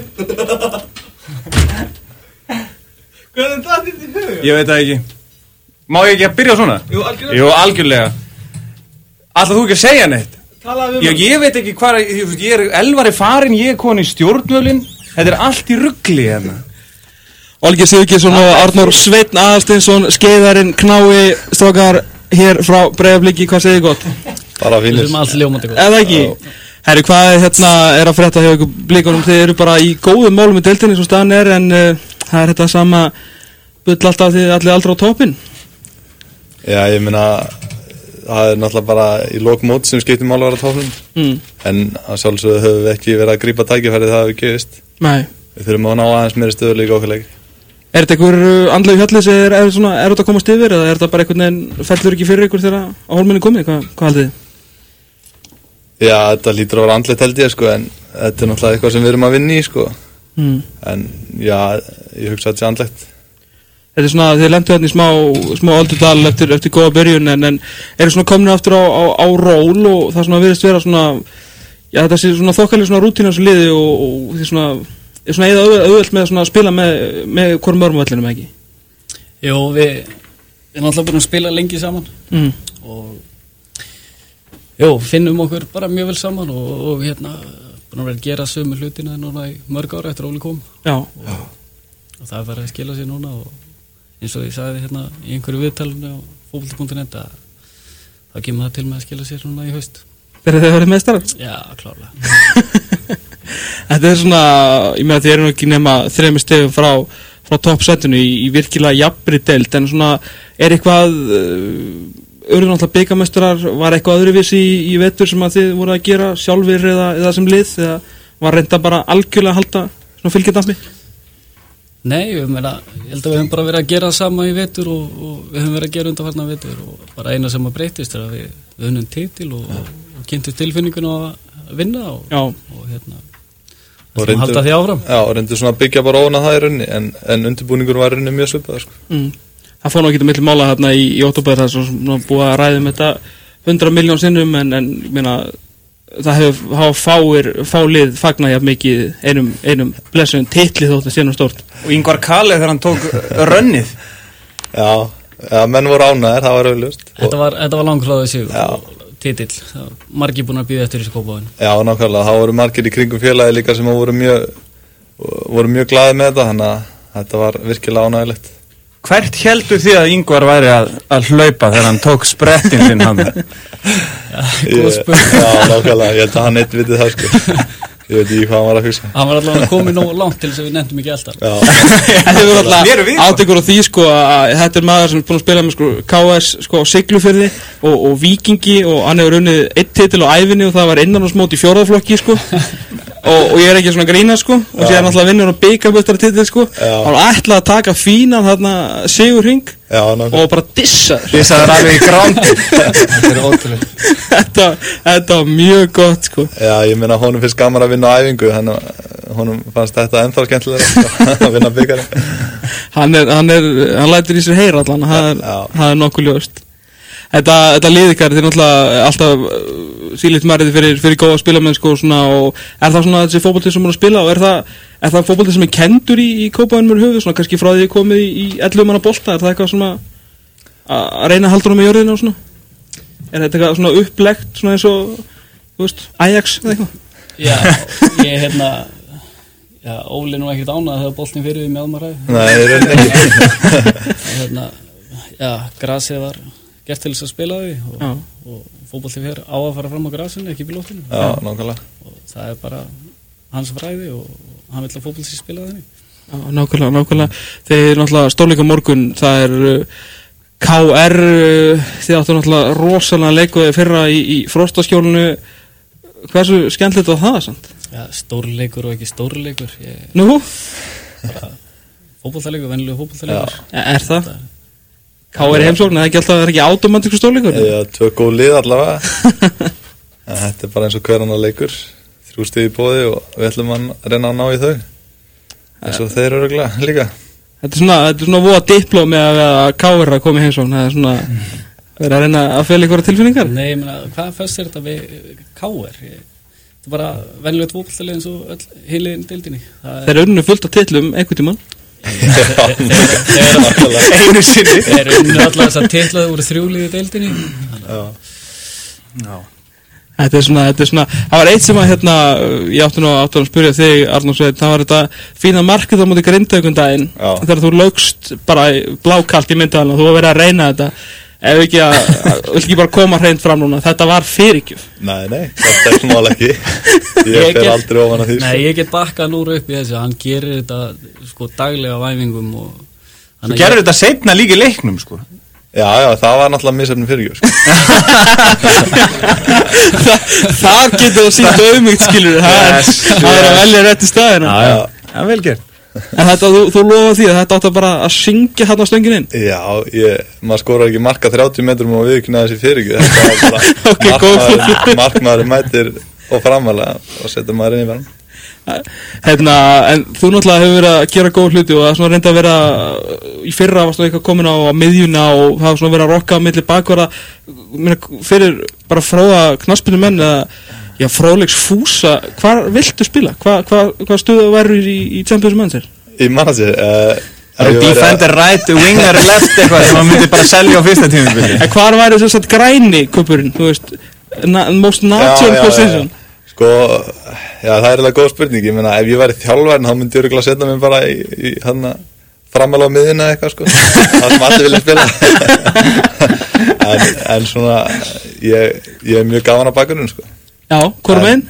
Hvernig það þetta í hug? Ég veit það ekki. Má ég ekki að byrja svona? Jú, algjörlega. Ætlar þú ekki að segja neitt? Ég veit ekki hvað, ég er elvari farin, ég er komin í stjórnvölin. Þetta er allt í rugli hérna. Olgi Sigurgeirsson og Arnór Sveinn Aðalsteinsson, skeiðarinn, knái, strákar hér frá Breiðabliki, hvað segir þið gott? Bara fínir. Við erum alls ljómandi gott. Eða ekki? Herri, hvað er að frétta hjá ykkur Blikunum? Þið eru bara í góðum málum í deildinni svo staðan en það er þetta sama bull alltaf þið allir aldrei á toppinn. Já, ég meina það er náttúrulega bara í lokmót sem skiptir máli að vera á toppnum. En að sjálfsögðu höfum við ekki verið að grípa tækifærið það hafi gefist. Nei. Við þurfum að ná aðeins meiri stöðuleika okkar leik. Er þetta einhver andlegu hjalli sem er þetta að komast yfir eða er þetta bara einhvern veginn fellur ekki fyrir ykkur þegar á hólminni komið? Hvað haldið þið? Já, þetta lítur að vera andlegt held ég sko, en þetta er náttúrulega eitthvað sem við erum að vinna í sko. En já, ég hugsa að þetta sé andlegt. Þetta er svona að þið lentu hérna í smá öldudal eftir góða byrjun en eru svona komnir aftur á ról og það svona virðist vera svona, já þetta sé svona þokkalega svona rútína sem liði og því svona er svona eða auðvelt með svona að spila með hvorm örmum öllinum ekki? Jú, við erum alltaf búin að spila lengi saman og finnum okkur bara mjög vel saman og búin að vera að gera sömu hlutina núna í mörg ára eftir Óli kom. Já. Og það er verið að skila sér núna og eins og ég sagði í einhverju viðtalinu á fótbolti.net að það kemur það til með að skila sér núna í haust. Þegar þið verið meistarar? Já, klárlega. Þetta er svona, ég meina þið eru nú ekki nema 3 stigum frá toppsætinu í virkilega jafnri deild en svona er eitthvað náttúrulega bikarmeistarar, var eitthvað öðruvísi í vetur sem að þið voru að gera sjálfir eða sem lið eða var reynda bara algjörlega að halda svona fylgjadampi? Nei, ég held að við höfum bara verið að gera það sama í vetur og við höfum verið að gera undanfarna vetur og bara eina sem að breytist er að við unnum titil og kynntum tilfinninguna að vinna og og halda því áfram. Já, og reyndu svona að byggja bara ofan að það í rauninni en undirbúningur var í rauninni mjög svipaður sko. Það fór nú ekki til milli mála hérna í október það er svona búið að ræða þetta 100 miljón sinnum en ég meina það hafa fálið fagna jafn mikið einum blessun titli þótt að sé nú stórt. Og Ingvar Kale þegar hann tók rönnið. Já, menn voru ánægðir, það var auðlust. Þetta var langhlaðið sigur. Titill, margir búin að býða eftir í Kópavogi. Já, nákvæmlega, það voru margir í kringum félagi líka sem voru mjög glaðir með þetta, þannig að þetta var virkilega ánægilegt. Hvert heldur þið að Ingvar væri að hlaupa þegar hann tók sprettin sinn hann? Góð spurning. Já, nákvæmlega, ég held að hann eitt vitið það sko. Ég veit ekki hvað hann var að hugsa. Hann var allavega komið nógu langt til þess að við nefndum ekki alltaf. Þetta er alltaf átökur á því sko að þetta er maður sem er búin að spila með sko KS sko á Siglufirði og Víkingi og hann hefur unnið 1 titil á ævinni og það var innanlandsmót í 4. flokki sko og ég er ekki svona grína sko og sér náttúrulega vinnur hann bikarmeistara titil sko hann ætlaði að taka fínan þarna sigurhring og bara dissaður alveg í grándi. Þetta er ótrúlega. Þetta var mjög gott sko. Já, ég meina honum finnst gaman að vinna á æfingu honum fannst þetta ennþá skemmtilega að vinna bikarinn. Hann lætur í sér heyra allan það er nokkuð ljóst. Þetta liðikar er náttúrulega alltaf sílitt mærið fyrir góða spilamennsku og svona og er það svona þessi fótbolti sem er að spila og er það fótbolti sem er kendur í Kópavoginum höfuð svona kannski frá því komið í 11 manna bolta er það eitthvað svona að reyna að halda honum í jörðina og svona er þetta eitthvað svona upplegt svona eins og þú veist Ajax eða eitthvað? Já, ég já, Óli nú ekkert ánað þegar boltin fyrir við með aðmaræði. Nei, já, grasið var gert til þess að spila því og fótbolti fer á að fara fram á grasinu, ekki í lóttinu. Já, nákvæmlega. Og það er bara hans fræði og hann vill að fótbolti spila þannig. Já, nákvæmlega. Þeir náttúrulega stórleika morgun, það er KR, þið áttu náttúrulega rosalega leikuði fyrra í Frostaskjólinu. Hversu skemmtilegt var það samt? Já, stórleikur og ekki stórleikur. Nú? Fótboltaleikur, venjulega fótboltaleikur. Er það? KR heimsókn, það er ekki automatískur stórleikur? Já, 2 góð lið allavega. Þetta er bara eins og hver annar leikur. 3 stig í boði og við ætlum að reyna að ná í þau. Eins og þeir eru líka. Þetta er svona voða diplómi að KR að koma í heimsókn. Það er svona verið að reyna að fela ykkur tilfinningar. Nei, ég meina, hvað fyrst er þetta við KR? Þetta er bara venjulegt fótboltalið eins og öll heiliðin deildinni. Þeir eru unnu fullt af titlum einhvern tímann. Einu sinni. Þeir unnu alltaf þess að titlaði úr 3 liði deildinni. Já. Þetta er svona, það var eitt sem að ég átti að spyrja þig, Arnór Sveinn, það var þetta fína markið á móti Grindavík daginn, þegar þú laugst bara blákalt í myndaðalina og þú var verið að reyna þetta, ef ekki vill ekki bara koma hreint fram núna, þetta var fyrirgjöf. Nei, þetta er smál ekki, ég fer aldrei ofan að því. Nei, ég get bakkað Núra upp í þessu, hann gerir þetta sko daglega á æfingum og... Þú gerir þetta seinna líka í leiknum sko. Já, það var náttúrulega misefni fyrirgjöf sko. Það getur það sínt auðmygt, skilur það er að velja rétt í staðina. Já, vel gert. En þetta, þú lofa því að þetta átt að bara að syngja hann á stöngin inn? Já, maður skorar ekki marka 30 metrum og viðkynna þessi fyrirgjöf. Þetta var bara markmaður mætir og framalega og setur maður inn í verðan. En þú náttúrulega hefur verið að gera góð hluti og það er svona reyndi að vera í fyrra varst þú eitthvað komin á miðjuna og það var svona verið að rokka á milli bakvara fyrir bara fróða knattspyrnumenn eða fróðleiks Fúsa, hvar viltu spila? Hvað stöðu verður í Champions Manager? Í Manager? Defender right, winger left eitthvað sem maður myndi bara selja á fyrsta tímabili. En hvar væri þess að græni kuppurinn, þú veist, most natural position? Sko, já, það er alveg góð spurning, ég meina, ef ég væri þjálfarinn þá myndi ég örugglega setja mig bara í framalega á miðina eitthvað, sko, það sem allir vilja spila. en svona, ég er mjög gaman á bakgrunum, sko. Já, hvorum einn?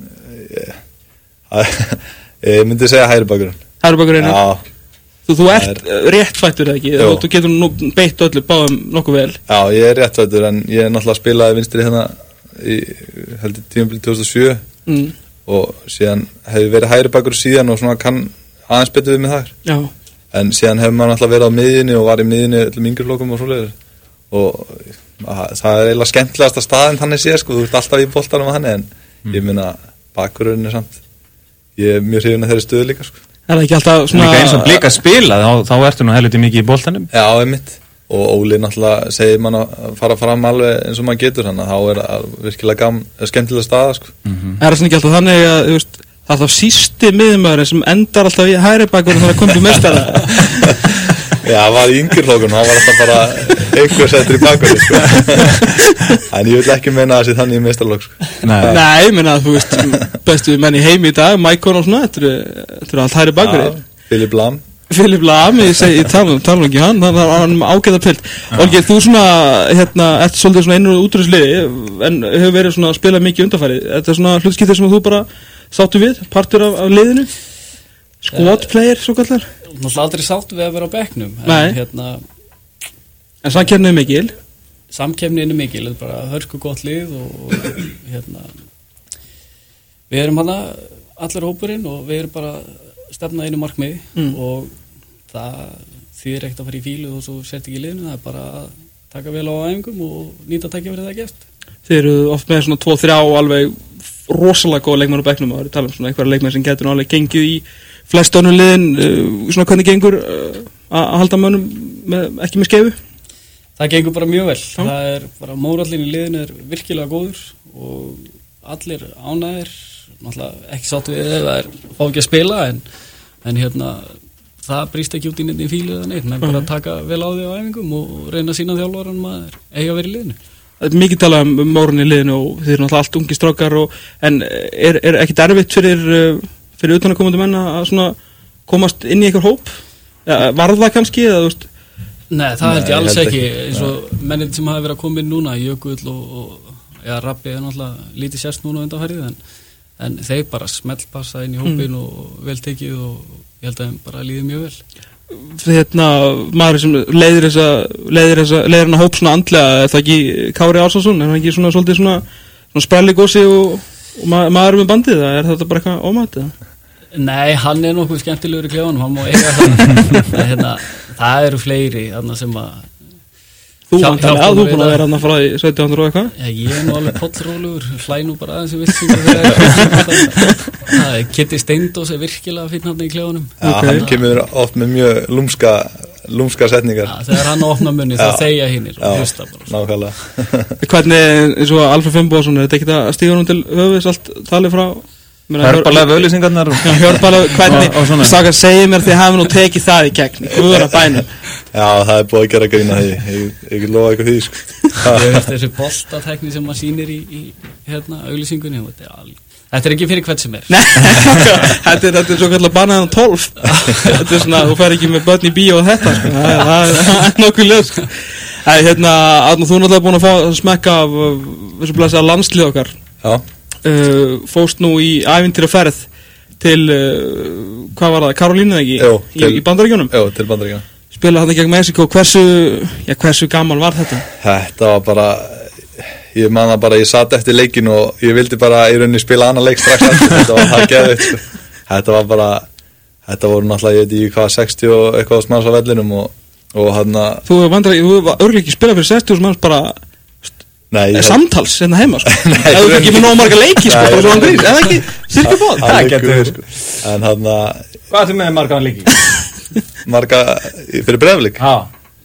Ég myndi segja hægri bakgrun. Hægri bakgrun, já. Þú ert réttfættur, eða ekki? Þú getur nú beitt öllu báðum nokkuð vel. Já, ég er réttfættur, en ég er náttúrulega spilaði vinstri í heldur tímabili 2007 og síðan hefur verið hægri bakkur síðan og svona kann aðeins betur við mig þar. Já. En síðan hefur maður alltaf verið á miðjunni og var í miðjunni öllum yngri flokkum og svoleiðis og það er eiginlega skemmtilegasta staðinn þannig séð sko, þú ert alltaf í boltanum á hann en ég meina bakkurinn er samt ég er mjög hrifinn af þeirri stöðu líka sko. Er það ekki alltaf svona líka eins og blika spila þá ertu nú helviti mikið í boltanum? Já, einmitt. Og Óli náttúrulega segir mann að fara fram alveg eins og maður getur þannig að þá er það virkilega skemmtilega staða sko. Er það svona ekki alltaf þannig að þú veist, það er alltaf sísti miðumæðurinn sem endar alltaf í hægri bakkurinn þannig að koma til meistara? Já, það var í yngri flokkunum, það var alltaf bara einhver settur í bakkurinn sko. En ég vil ekki meina þessi þannig í meistarlokk sko. Nei, ég meina að þú veist bestu menn í heimi í dag, Maikon og svona, þetta er allt hægri bakkurinn. Philip Lahm, ég tala ekki hann ágæða pilt. Olgeir, þú svona, ert svolítið svona innur útrúðsliði, en hefur verið svona að spila mikið undanfærið. Þetta er svona hlutskipti sem þú bara sáttu við, partur af liðinu? Squad player, svo kallar? Náttúrulega aldrei sáttu við að vera á bekknum. Nei. En samkeppnin er mikil? Samkeppnin er mikil, þetta er bara hörku gott lið og við erum hana, allir hópurinn og við erum bara stefna einu markmiði og það þýðir ekkert að fara í fílu og svo sért ekki í liðinu, það er bara að taka vel á æfingum og nýta tækifærið það gert. Þið eru oft með svona 2-3 alveg rosalega góða leikmenn á bekknum og það eru talað um svona einhverja leikmenn sem getur alveg gengið í flest önnur liðin, svona hvernig gengur að halda mönnum ekki með skeifu? Það gengur bara mjög vel, það er bara mórallin í liðinu er virkilega góður og allir ánægir, náttúrulega ekki sáttu við það er fá ekki að spila en það brýst ekki út í neitt í fílu eða neitt, menn bara taka vel á því á æfingum og reyna að sína þjálfaranum að eiga að vera í liðinu. Það er mikið talað um mórun í liðinu og þeir eru náttúrulega allt ungi strákar en er ekkit erfitt fyrir utanakomandi menn að svona komast inn í einhver hóp? Var það kannski eða þú veist? Nei, það held ég alls ekki eins og mennir sem hafa verið að koma inn núna Jökull og Rabbi er náttúrulega lítið sérst núna undanfærið en þeir bara smellpassa inn í hópin og vel tekið og ég held að þeim bara líði mjög vel. Maður sem leiðir hann að hóp svona andlega, er það ekki Kári Ársason, er það ekki svona svolítið svona sprelli gósi og maður með bandið, er þetta bara eitthvað ómættið? Nei, hann er nokkuð skemmtilegur í klefanum, hann má eiga það. Það eru fleiri sem að Þú búin að vera frá í 1700 og eitthvað? Já, ég er nú alveg pollrólugur, hlæ nú bara aðeins í vilsingu það Kitty Steindós er virkilega fínn hann í klefunum. Já, hann kemur oft með mjög lúmska setningar. Já, þegar hann opna munni þá þegja hinnir og hlusta bara. Nákvæmlega. Hvernig, eins og Alfred Finnbogason, er þetta ekki að stíga honum til höfuðs allt talið frá Hörpalega auglýsingarnar Hörpalega, hvernig Strákar, segið mér þið hafi nú tekið það í gegn í guðra bænum. Já, það er búið að gera grína því ég lofa eitthvað því sko. Ég veist þessi boltatækni sem maður sýnir í auglýsingunni þetta er ekki fyrir hvern sem er. Nei, þetta er svo kallar bannaðan 12. Þetta er svona, þú fær ekki með börn í bíó og þetta sko. Það er nokkuð lög sko. Arnór, þú er náttúrulega búin að fá að smekka af þessu blæsa landslið okkar. Já. Fóst nú í ævintýraferð til, hvað var það, Karolínu ekki? Jú, í Bandaríkjunum? Jú, til Bandaríkjunum. Spilaði hann gegn Mexíkó, hversu gaman var þetta? Þetta var bara, ég man það bara, ég satt eftir leikin og ég vildi bara í rauninni spila annan leik strax eftir, þetta var það geðveikt sko. Þetta var bara, þetta voru náttúrulega, ég veit ekki hvað, 60 og eitthvað manns á vellinum og hann að... Þú var örgulega ekki spilað fyrir 60 manns bara... Nei, samtals hérna heima sko. Það er ekki með nóg marga leiki sko, og svo hann grís, eða ekki styrkja bóð. Það getur sko. En hann að... Hvað er þið með marga leiki? Marga fyrir Breiðablik? Já.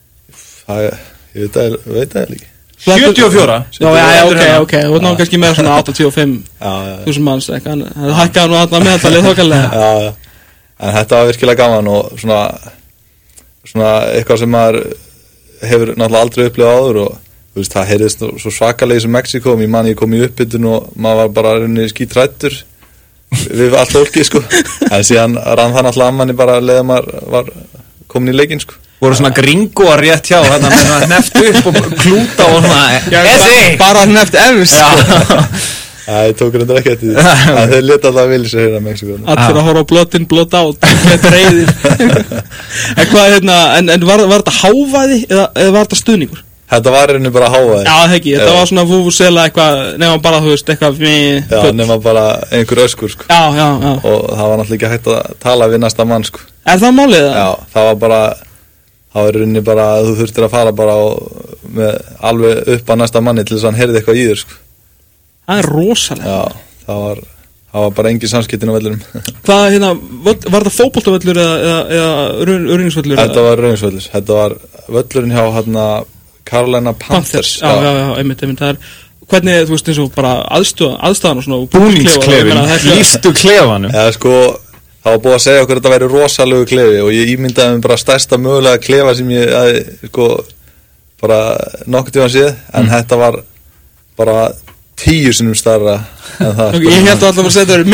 Ég veit það ekki. 74? Já, ok, þú er náttúrulega kannski með svona 85.000 manns, það hækkaði nú alltaf meðaltalið þokkarlega. Já, en þetta var virkilega gaman og svona eitthvað sem maður hefur náttúrulega aldrei upplifað áður og þú veist, það heyrðist svo svakalega sem Mexíkó, ég kom í uppbytun og maður var bara rauninni skítrættur við allt fólki sko, en síðan rann það náttúrulega að manni bara leða maður var komin í leikinn sko. Voru svona gringóar rétt hjá þarna með svona hneft upp og klúta og svona bara hneft efst sko. Það tók reyndar ekki eftir því, en þeir leta alltaf vilja sér hérna Mexíkó. Allir að horfa á blotinn, blot át þetta reyðir. En hvað, en var þetta hávæði eða var þetta stuðningur? Þetta var reynu bara hávæði. Já, ekki, þetta var svona vúfusela eitthvað, nema bara, þú veist, eitthvað Já, nema bara einhver öskur, sko. Já. Og það var náttúrulega ekki hægt að tala við næsta mann, sko. Er það málið það? Já, það var bara, það var reynu bara, þú þurftir að fara bara með alveg upp að næsta manni til þess að hann heyrði eitthvað í þér, sko. Það er rosalega. Já, það var bara engin samskiptin á vellurum. Hvað, var það fótboltavöllur eða öryggisvöllur? Þetta var öryggisvöllur. Þetta var völlurinn hjá Carolina Panthers. Já, einmitt, það er, hvernig, þú veist, eins og bara aðstæðan og svona búningsklefin, lístu klefanum. Já, sko, það var búið að segja okkur að þetta væri rosalegu klefi og ég ímyndaði mig bara stærsta mögulega klefa sem ég, sko, bara nokkuð tíma séð, en þetta var bara 10 sinnum stærra en það. Ég held alltaf að setja þér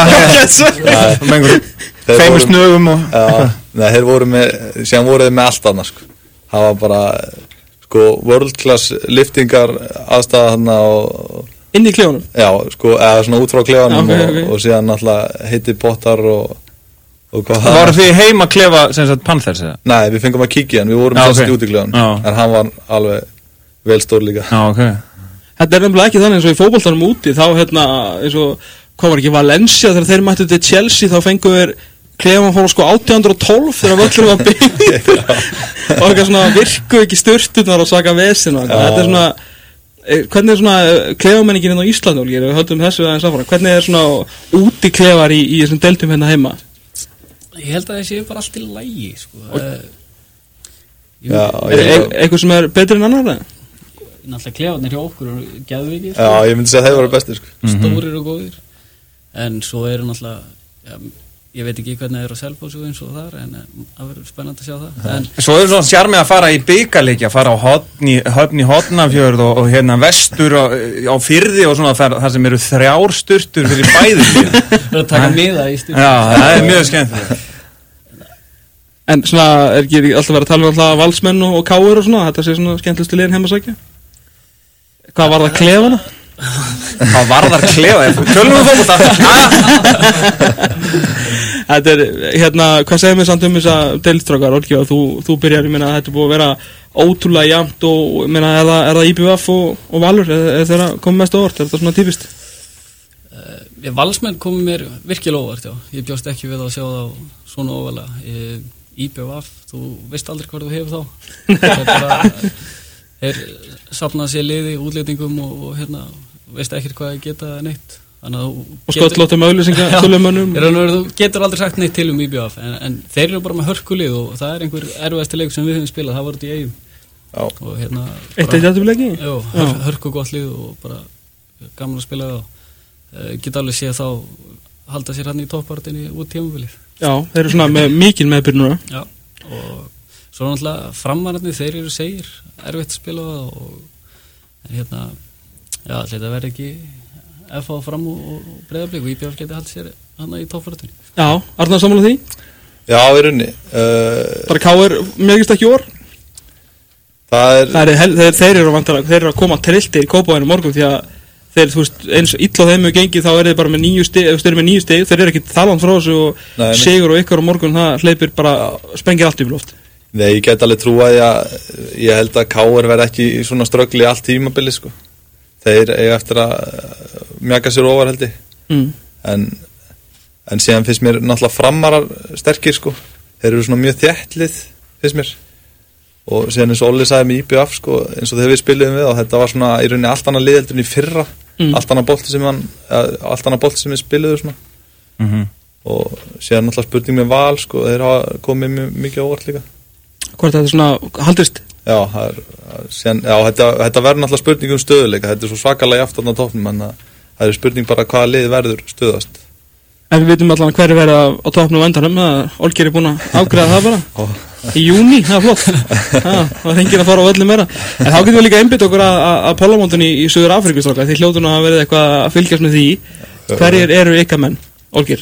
minna. Feimur snögum og... Já, nei, þeir voru síðan voru þeir með allt annað, sko. Það var bara... sko, world class liftingar aðstæða þarna og... Inn í klefunum? Já, sko, eða svona út frá klefunum og síðan náttúrulega heiti pottar og hvað það... Var þið heima klefa, sem sagt, Panthers eða? Nei, við fengum að kíkja hann, við vorum sérst út í klefunum, en hann var alveg vel stór líka. Já, ok. Þetta er nefnilega ekki þannig eins og í fótboltanum úti, þá eins og, hvað var ekki, Valencia, þegar þeir mættu til Chelsea, þá fengu þeir klefan fór sko 1812 þegar völlur var byggð og eitthvað svona virku ekki sturtunar og saka vesin og eitthvað. Þetta er svona, hvernig er svona klefamenningin inn á Íslandi, við höldum þessu aðeins áfram, hvernig er svona úti klefar í þessum deildum hérna heima? Ég held að það séu bara allt í lagi sko. Eitthvað sem er betri en annar? Náttúrulega klefarnir hjá okkur og geðvikið. Já, ég myndi segja að þeir voru bestir sko. Stórir og góðir, en svo eru náttúrulega ég veit ekki hvernig það er á Selfossu eins og þar, en það verður spennandi að sjá það. Svo er svona sjarmið að fara í byggarleiki, að fara á höfn í Hornafjörð og hérna vestur á Firði og svona þar sem eru 3 sturtur fyrir bæðilið. Það er að taka miða í sturtur. Já, það er mjög skemmtilegt. En svona, er ekki alltaf verið að tala um alltaf Valsmenn og Káur og svona, þetta sé svona skemmtilegustu liðin heima að sækja? Hvað var það klefana? Hvað varðar klefa? Tölum við fótbolta. Þetta er, hérna, hvað segir mér samt þessa deildstrákar, Olgi, og þú byrjar, ég meina, þetta er búið að vera ótrúlega jafnt og, ég meina, er það IBVF og Valur, er þeirra komið mest á óvart, er þetta svona típist? Valsmenn komið mér virkilega óvart, já. Ég bjóst ekki við að sjá það svona óvalega. IBVF, þú veist aldrei hvað þú hefur þá. Það er bara, safnað sér liði, útlétingum og hérna, veist ekki hvað ég geta neitt. Og skollóttum auðlýsinga tölumönnum. Þú getur aldrei sagt neitt til IBVF, en þeir eru bara með hörkulið og það er einhver erfiðasti leik sem við höfum spilað, það var þetta í Eyjum. Og hérna... Eitt jafntöflegi? Jú, hörku gott lið og bara gaman að spila það. Geta alveg séð þá halda sér hann í toppartinni út tímabilið. Já, þeir eru svona með mikil meðbyrð núna. Já, og svo náttúrulega framararnir, þeir eru segir, erfitt að spila og já, þetta verður ekki FH fram og Breiðablik og IBF geti haldið sér hann í toppartinni. Já, Arnar sammála því? Já, í rauninni. Bara KR megist ekki orð? Þeir eru að koma trilltir í Kópavoginum morgun því að þeir, þú veist, eins illa þeim hefur gengið þá er þeir bara með 9 stig, ef þeir eru með 9 stig þeir eru ekki þalan frá þessu og sigur og ykkar á morgun, það hleypir bara, sprengir allt yfir loft. Nei, ég get alveg trúa að ég held að KR verði ekki í svona ströggli allt tímabili, sko. Þeir eiga eftir að mjaka sér ofar, held ég. En síðan finnst mér náttúrulega framarar sterkir, sko. Þeir eru svona mjög þéttlið, finnst mér. Og síðan eins og Olli sagði með IBF, sko, eins og þegar við spiliðum við og þetta var svona í rauninni allt annað liðeldur í fyrra, allt annað bolti sem við spiliðu svona. Og síðan náttúrulega spurning með Val, sko, þeir hafa komið mikið óvart líka. Hvort þetta svona haldist? Já, þetta verður náttúrulega spurning um stöðuleika, þetta er svo svakalega í aftan á toppnum, en það er spurning bara hvaða lið verður stöðast. En við vitum allan hverju verða á toppnum og endanum, Olgeir er búin að afgreiða það bara. Í júní, það er flott. Það hengir að fara á öllum meira. En þá getum við líka einbytt okkur að pólamóndunni í Suður Afríku, strákar. Því hljótu nú að verið eitthvað að fylgjast með því. Hverjir eru ykkar menn, Olgeir?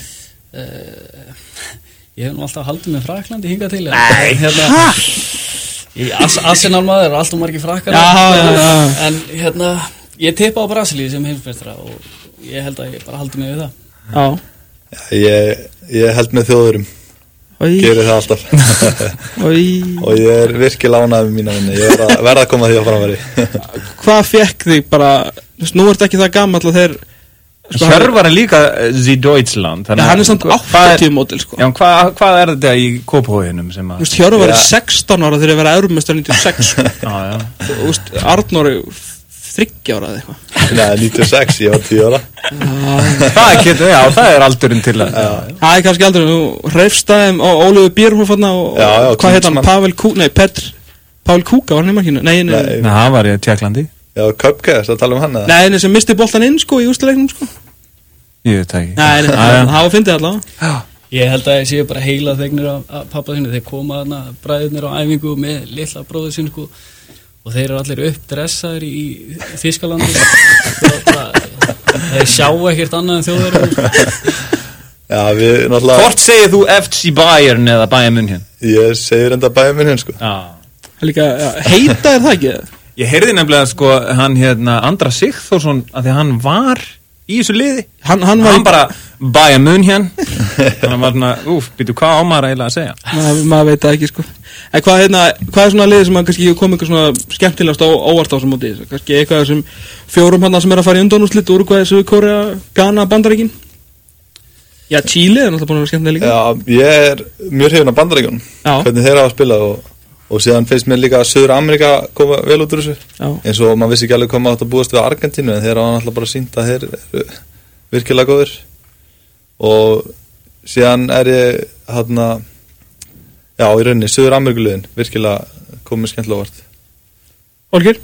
Ég hef nú alltaf haldið með Fraklandi hingað til. Nei, í Arsenal maður, alltaf margir Frakkar. En ég tippa á Brasilíu sem heimsmeistara og ég held að ég bara haldi mig við það. Já. Ég held með Þjóðurum. Gerir það alltaf. Og ég er virkilega ánægð með mína vinni. Ég verð að koma því á framfæri. Hvað fekk þig bara, nú ert ekki það gamall að þeir Hjörvar er líka í Deutschland. Já, hann er samt 80 mótil, sko. Já, hvað er þetta í Kópavoginum sem að... Þú veist, Hjörvar er 16 ára þegar ég verið Evrópumeistarar 96, sko. Já. Þú veist, Arnór er 30 ára eða eitthvað. Nei, 96, ég var 10 ára. Það er aldurinn til að... Það er kannski aldurinn, þú hreifst aðeim á Ólöfu Björnhoff og hvað heit hann, Pavel Kúka var hann í markinu? Nei, það var í Tjekklandi. Já, Köpkes, að tala hann eða? Nei, sem misti boltan inn, sko, í úrslaleiknum, sko. Ég veit ekki. Nei, það var fyndið allavega. Ég held að ég séu bara heila þegnir af pappa þínu, þeir koma þarna bræðurnir á æfingu með litla bróður sín, sko. Og þeir eru allir uppdressaðir í Þýskalandi. Þeir sjá ekkert annað en Þjóðverjar. Já, við náttúrulega... Hvort segir þú FC Bayern eða Bayern München? Ég segir enda Bayern München, sko. Líka, heita er það ekki? Ég heyrði nefnilega, sko, hann Andra Sigþórsson, að því hann var í þessu liði. Hann bara Bayern München. Hann var svona, býtu, hvað á maður eiginlega að segja? Maður veit það ekki, sko. En hvað er svona liðið sem að kannski kom eitthvað svona skemmtilegast óvart á sem móti? Kannski eitthvað þessum 4 hann sem er að fara í undanúrslit, Úrúgvæ, Suður-Kórea, Ghana, Bandaríkin? Já, Chile er náttúrulega búin að vera skemmtileg líka. Já, ég er mjög hrifinn af Bandaríkjunum, hvernig þeir hafa spilað og síðan finnst mér líka að Suður-Amerika koma vel út úr þessu. Eins og maður vissi ekki alveg hvað maður átt að búast við Argentínu, en þeir hafa náttúrulega bara sýnt að þeir eru virkilega góðir. Og síðan er ég já, í rauninni, Suður-Ameríkuliðin, virkilega komið skemmtilega vart. Olgeir?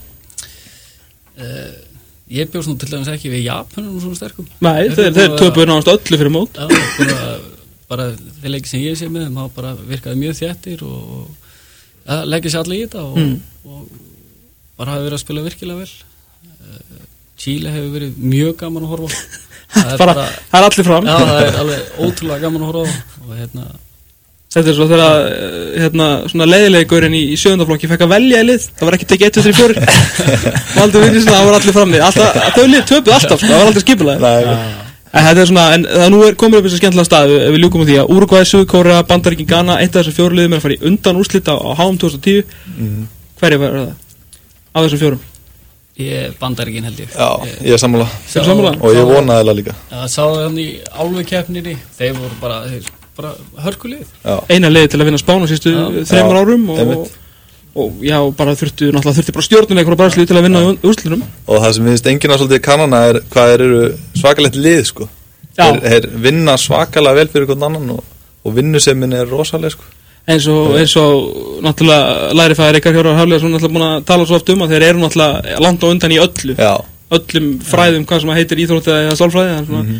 Ég bjóðs nú til dæmis ekki við Japanum svona sterkum. Nei, þeir töpuðu náttúrulega öllu fyrir mót. Já, bara þeir leikir sem ég sé með þeim, þá bara virkaði mjög þéttir og leggja sér allir í þetta og bara hafi verið að spila virkilega vel. Chile hefur verið mjög gaman að horfa á. Það er allir fram. Já, það er alveg ótrúlega gaman að horfa á og Þetta er svo þegar svona leiðilegurinn í 7. flokki fekk að velja í lið. Það var ekki tekið 1, 2, 3, 4. Valdur vinni svona, það var allir frammi. Þau lið töpuð alltaf, sko, það var aldrei skipulega. En þetta er svona, en það nú komið upp þessi skemmtilega stað, við ljúkum á því að Úrúgvæ, Suður-Kórea, Bandaríkin, Ghana, eitt af þessum 4 liðum er að fara í undan úrslita á HM 2010. Hverju var það? Af þessum 4? Bandaríkin held ég. Já, ég er sammála. Og ég vonaði það líka. Já, sáðu hann í álfukeppninni, þeir voru bara hörkulið. Eina liði til að vinna Spán á sístu 3 árum og já, bara þurfti bara stjórnuleikur og Brasilíu til að vinna úrslitunum. Og það sem við finnst enginn að svolítið kannana er hvað eru svakalegt lið, sko. Þeir vinna svakalega vel fyrir hvern annan og vinnusemin er rosaleg, sko. Eins og náttúrulega lærifæðir Ríkharð Hjörvar Hafliðason náttúrulega búin að tala svo oft að þeir eru náttúrulega langt á undan í öllu. Öllum fræðum, hvað sem heitir íþrótt eða sálfræði. En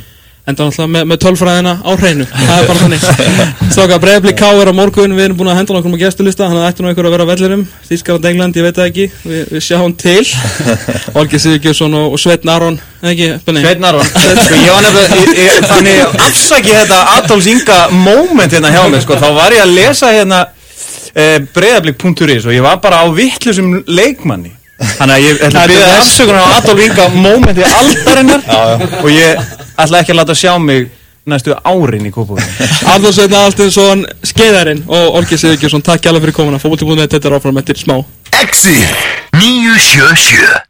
enda náttúrulega með tölfræðina á hreinu. Það bara þannig. Stráka, Breiðablik K á morgun, við erum búin að henda okkur með gestulista, þannig að það ætti nú einhver að vera á vellinum. Þýskaland, England, ég veit það ekki, við sjáum til. Olgi Sigurgeirsson og Sveinn Aron, ekki, Benni? Sveinn Aron, ég var nefnilega, þannig afsaki þetta Adolfs Inga moment hérna hjá mig, þá var ég að lesa hérna Breiðablik.is og ég var bara á vittlusum leikmanni. Þannig að ég ætla að biðja afsökunar á Adolf Inga momenti aldarinnar og ég ætla ekki að láta sjá mig næstu árin í Kópavogi. Adolf Sveinn Aðalsteinsson, skeiðarinn og Olgi Sigurgeirsson, takk alveg fyrir komuna. Fótbolti.net, þetta áfram eftir smá. Exit 977.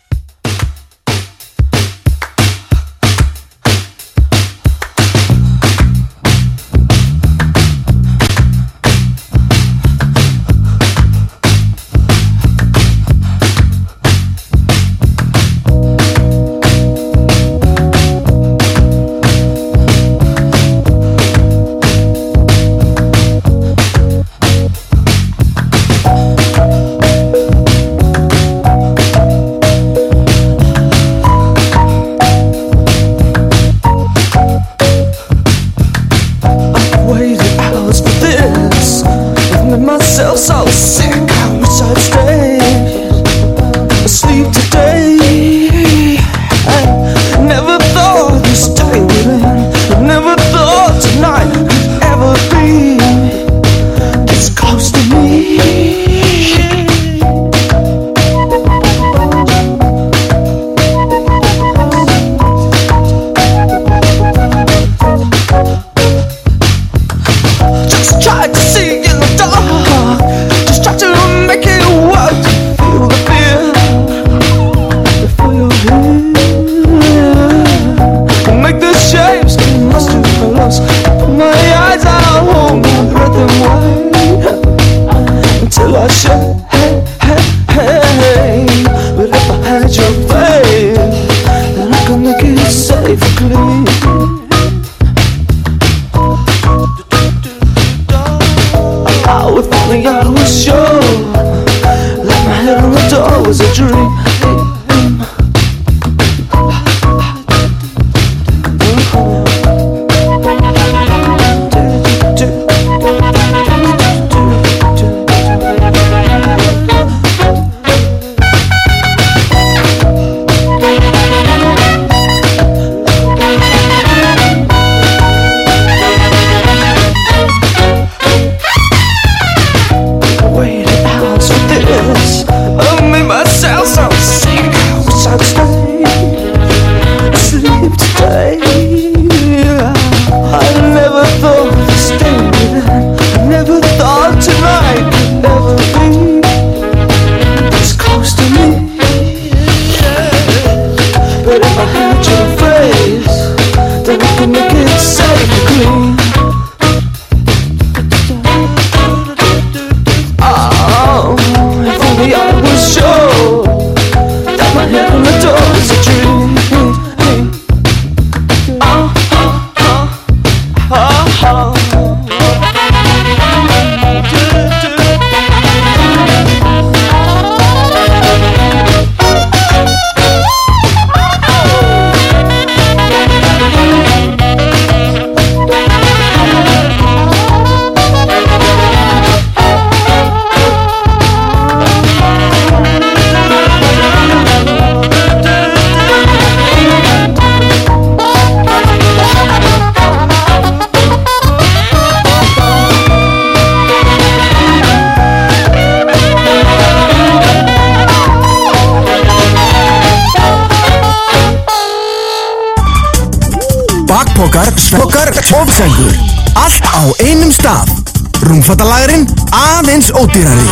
Svokar, ofsengur. Allt á einum stað. Rúmfattalagrinn aðeins ódýrari.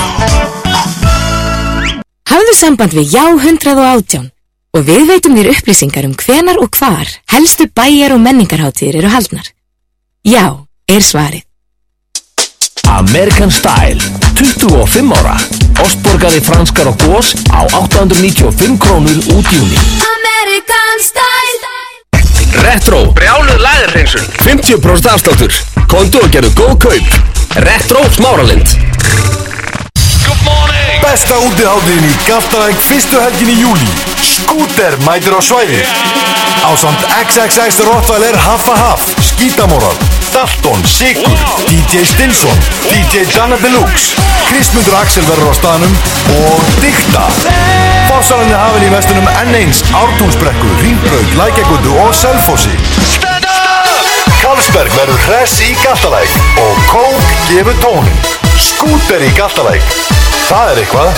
Hafðu samband við Já 118 og við veitum þér upplýsingar hvenar og hvar helstu bæjar og menningarhátíðir eru haldnar. Já, svarið. American Style, 25 ára. Ostborgari franskar og gós á 895 krónur út júni. American Style. Retro, brjáluð læðurhreinsun, 50% afsláttur. Komdu og gerðu góð kaup. Retro Smáralind. Besta útihátíðin í Galtalæk fyrstu helgin í júlí. Skúter mætir á svæðið. Ásamt XXX Rottweiler Haffa Haff, Skítamoral, Dalton, Sigur, DJ Stinson, DJ Dana Deluxe, Krismundur Axel verður á staðnum og Dikta. Fórsalarnir hafinn í vestunum N1, Ártúnsbrekku, Hringbraut, Lækjagötu og Selfossi. Karlsberg verður hress í Galtalæk og Kók gefur tónin. Skúter í Galtalæk. Það eitthvað.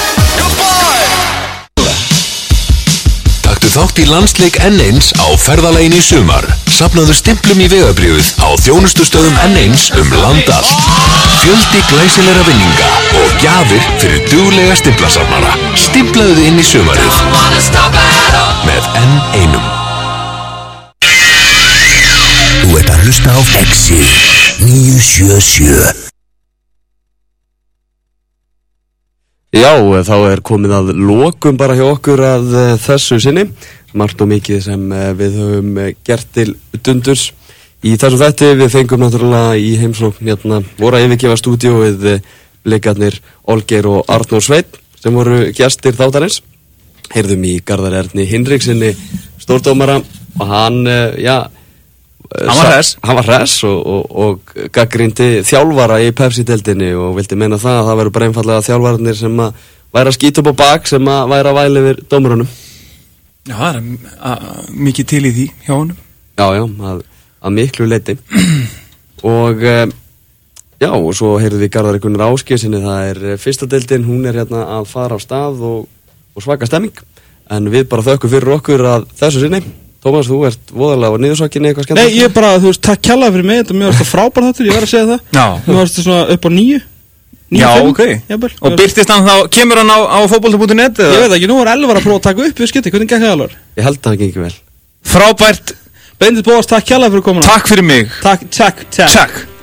Taktu þátt í landsleik N1 á ferðalegin í sumar. Safnaðu stimplum í vegabréfið á þjónustustöðum N1 land allt. Fjöldi glæsilegra vinninga og gjafir fyrir duglega stimplasafnara. Stimplaðu þið inn í sumarið með N1. Þú ert að hlusta á Exit 977. Já, þá komið að lokum bara hjá okkur að þessu sinni. Margt og mikið sem við höfum gert til dundurs í þessum þætti. Við fengum náttúrulega í heimsókn voru að yfirgefa stúdíóið blikarnir Olgeir og Arnór Sveinn sem voru gestir þáttarins. Heyrðum í Garðar Erni Hinriksinni stórdómara og hann var hress og gagnrýndi þjálfara í Pepsi-deildinni og vildi meina það að það væru bara einfallega þjálfararnir sem að væri að skýta upp á bak sem að væri að væla yfir dómurunum. Já, það mikið til í því hjá honum. Já, að miklu leyti. Og og svo heyrðum við Garðar Gunnar Ásgeirssyni, það fyrsta deildin, hún hérna að fara á stað og svaka stemming. En við bara þökkum fyrir okkur að þessu sinni. Tómas, þú ert voðalega á niðursokkinni eitthvað skemmt? Nei, ég bara, takk kærlega fyrir mig, þetta mér varst það frábær þáttur, ég verð að segja það. Já. Mér varst það svona upp á 9. Já, ok. Og birtist hann þá, kemur hann á fótbolta.net? Ég veit ekki, nú var Elvar að prófa að taka upp við skipti, hvernig gekk það alvar? Ég held að það gengi vel. Frábært. Bendit Bóas, takk kærlega fyrir komuna. Takk fyrir mig. Takk.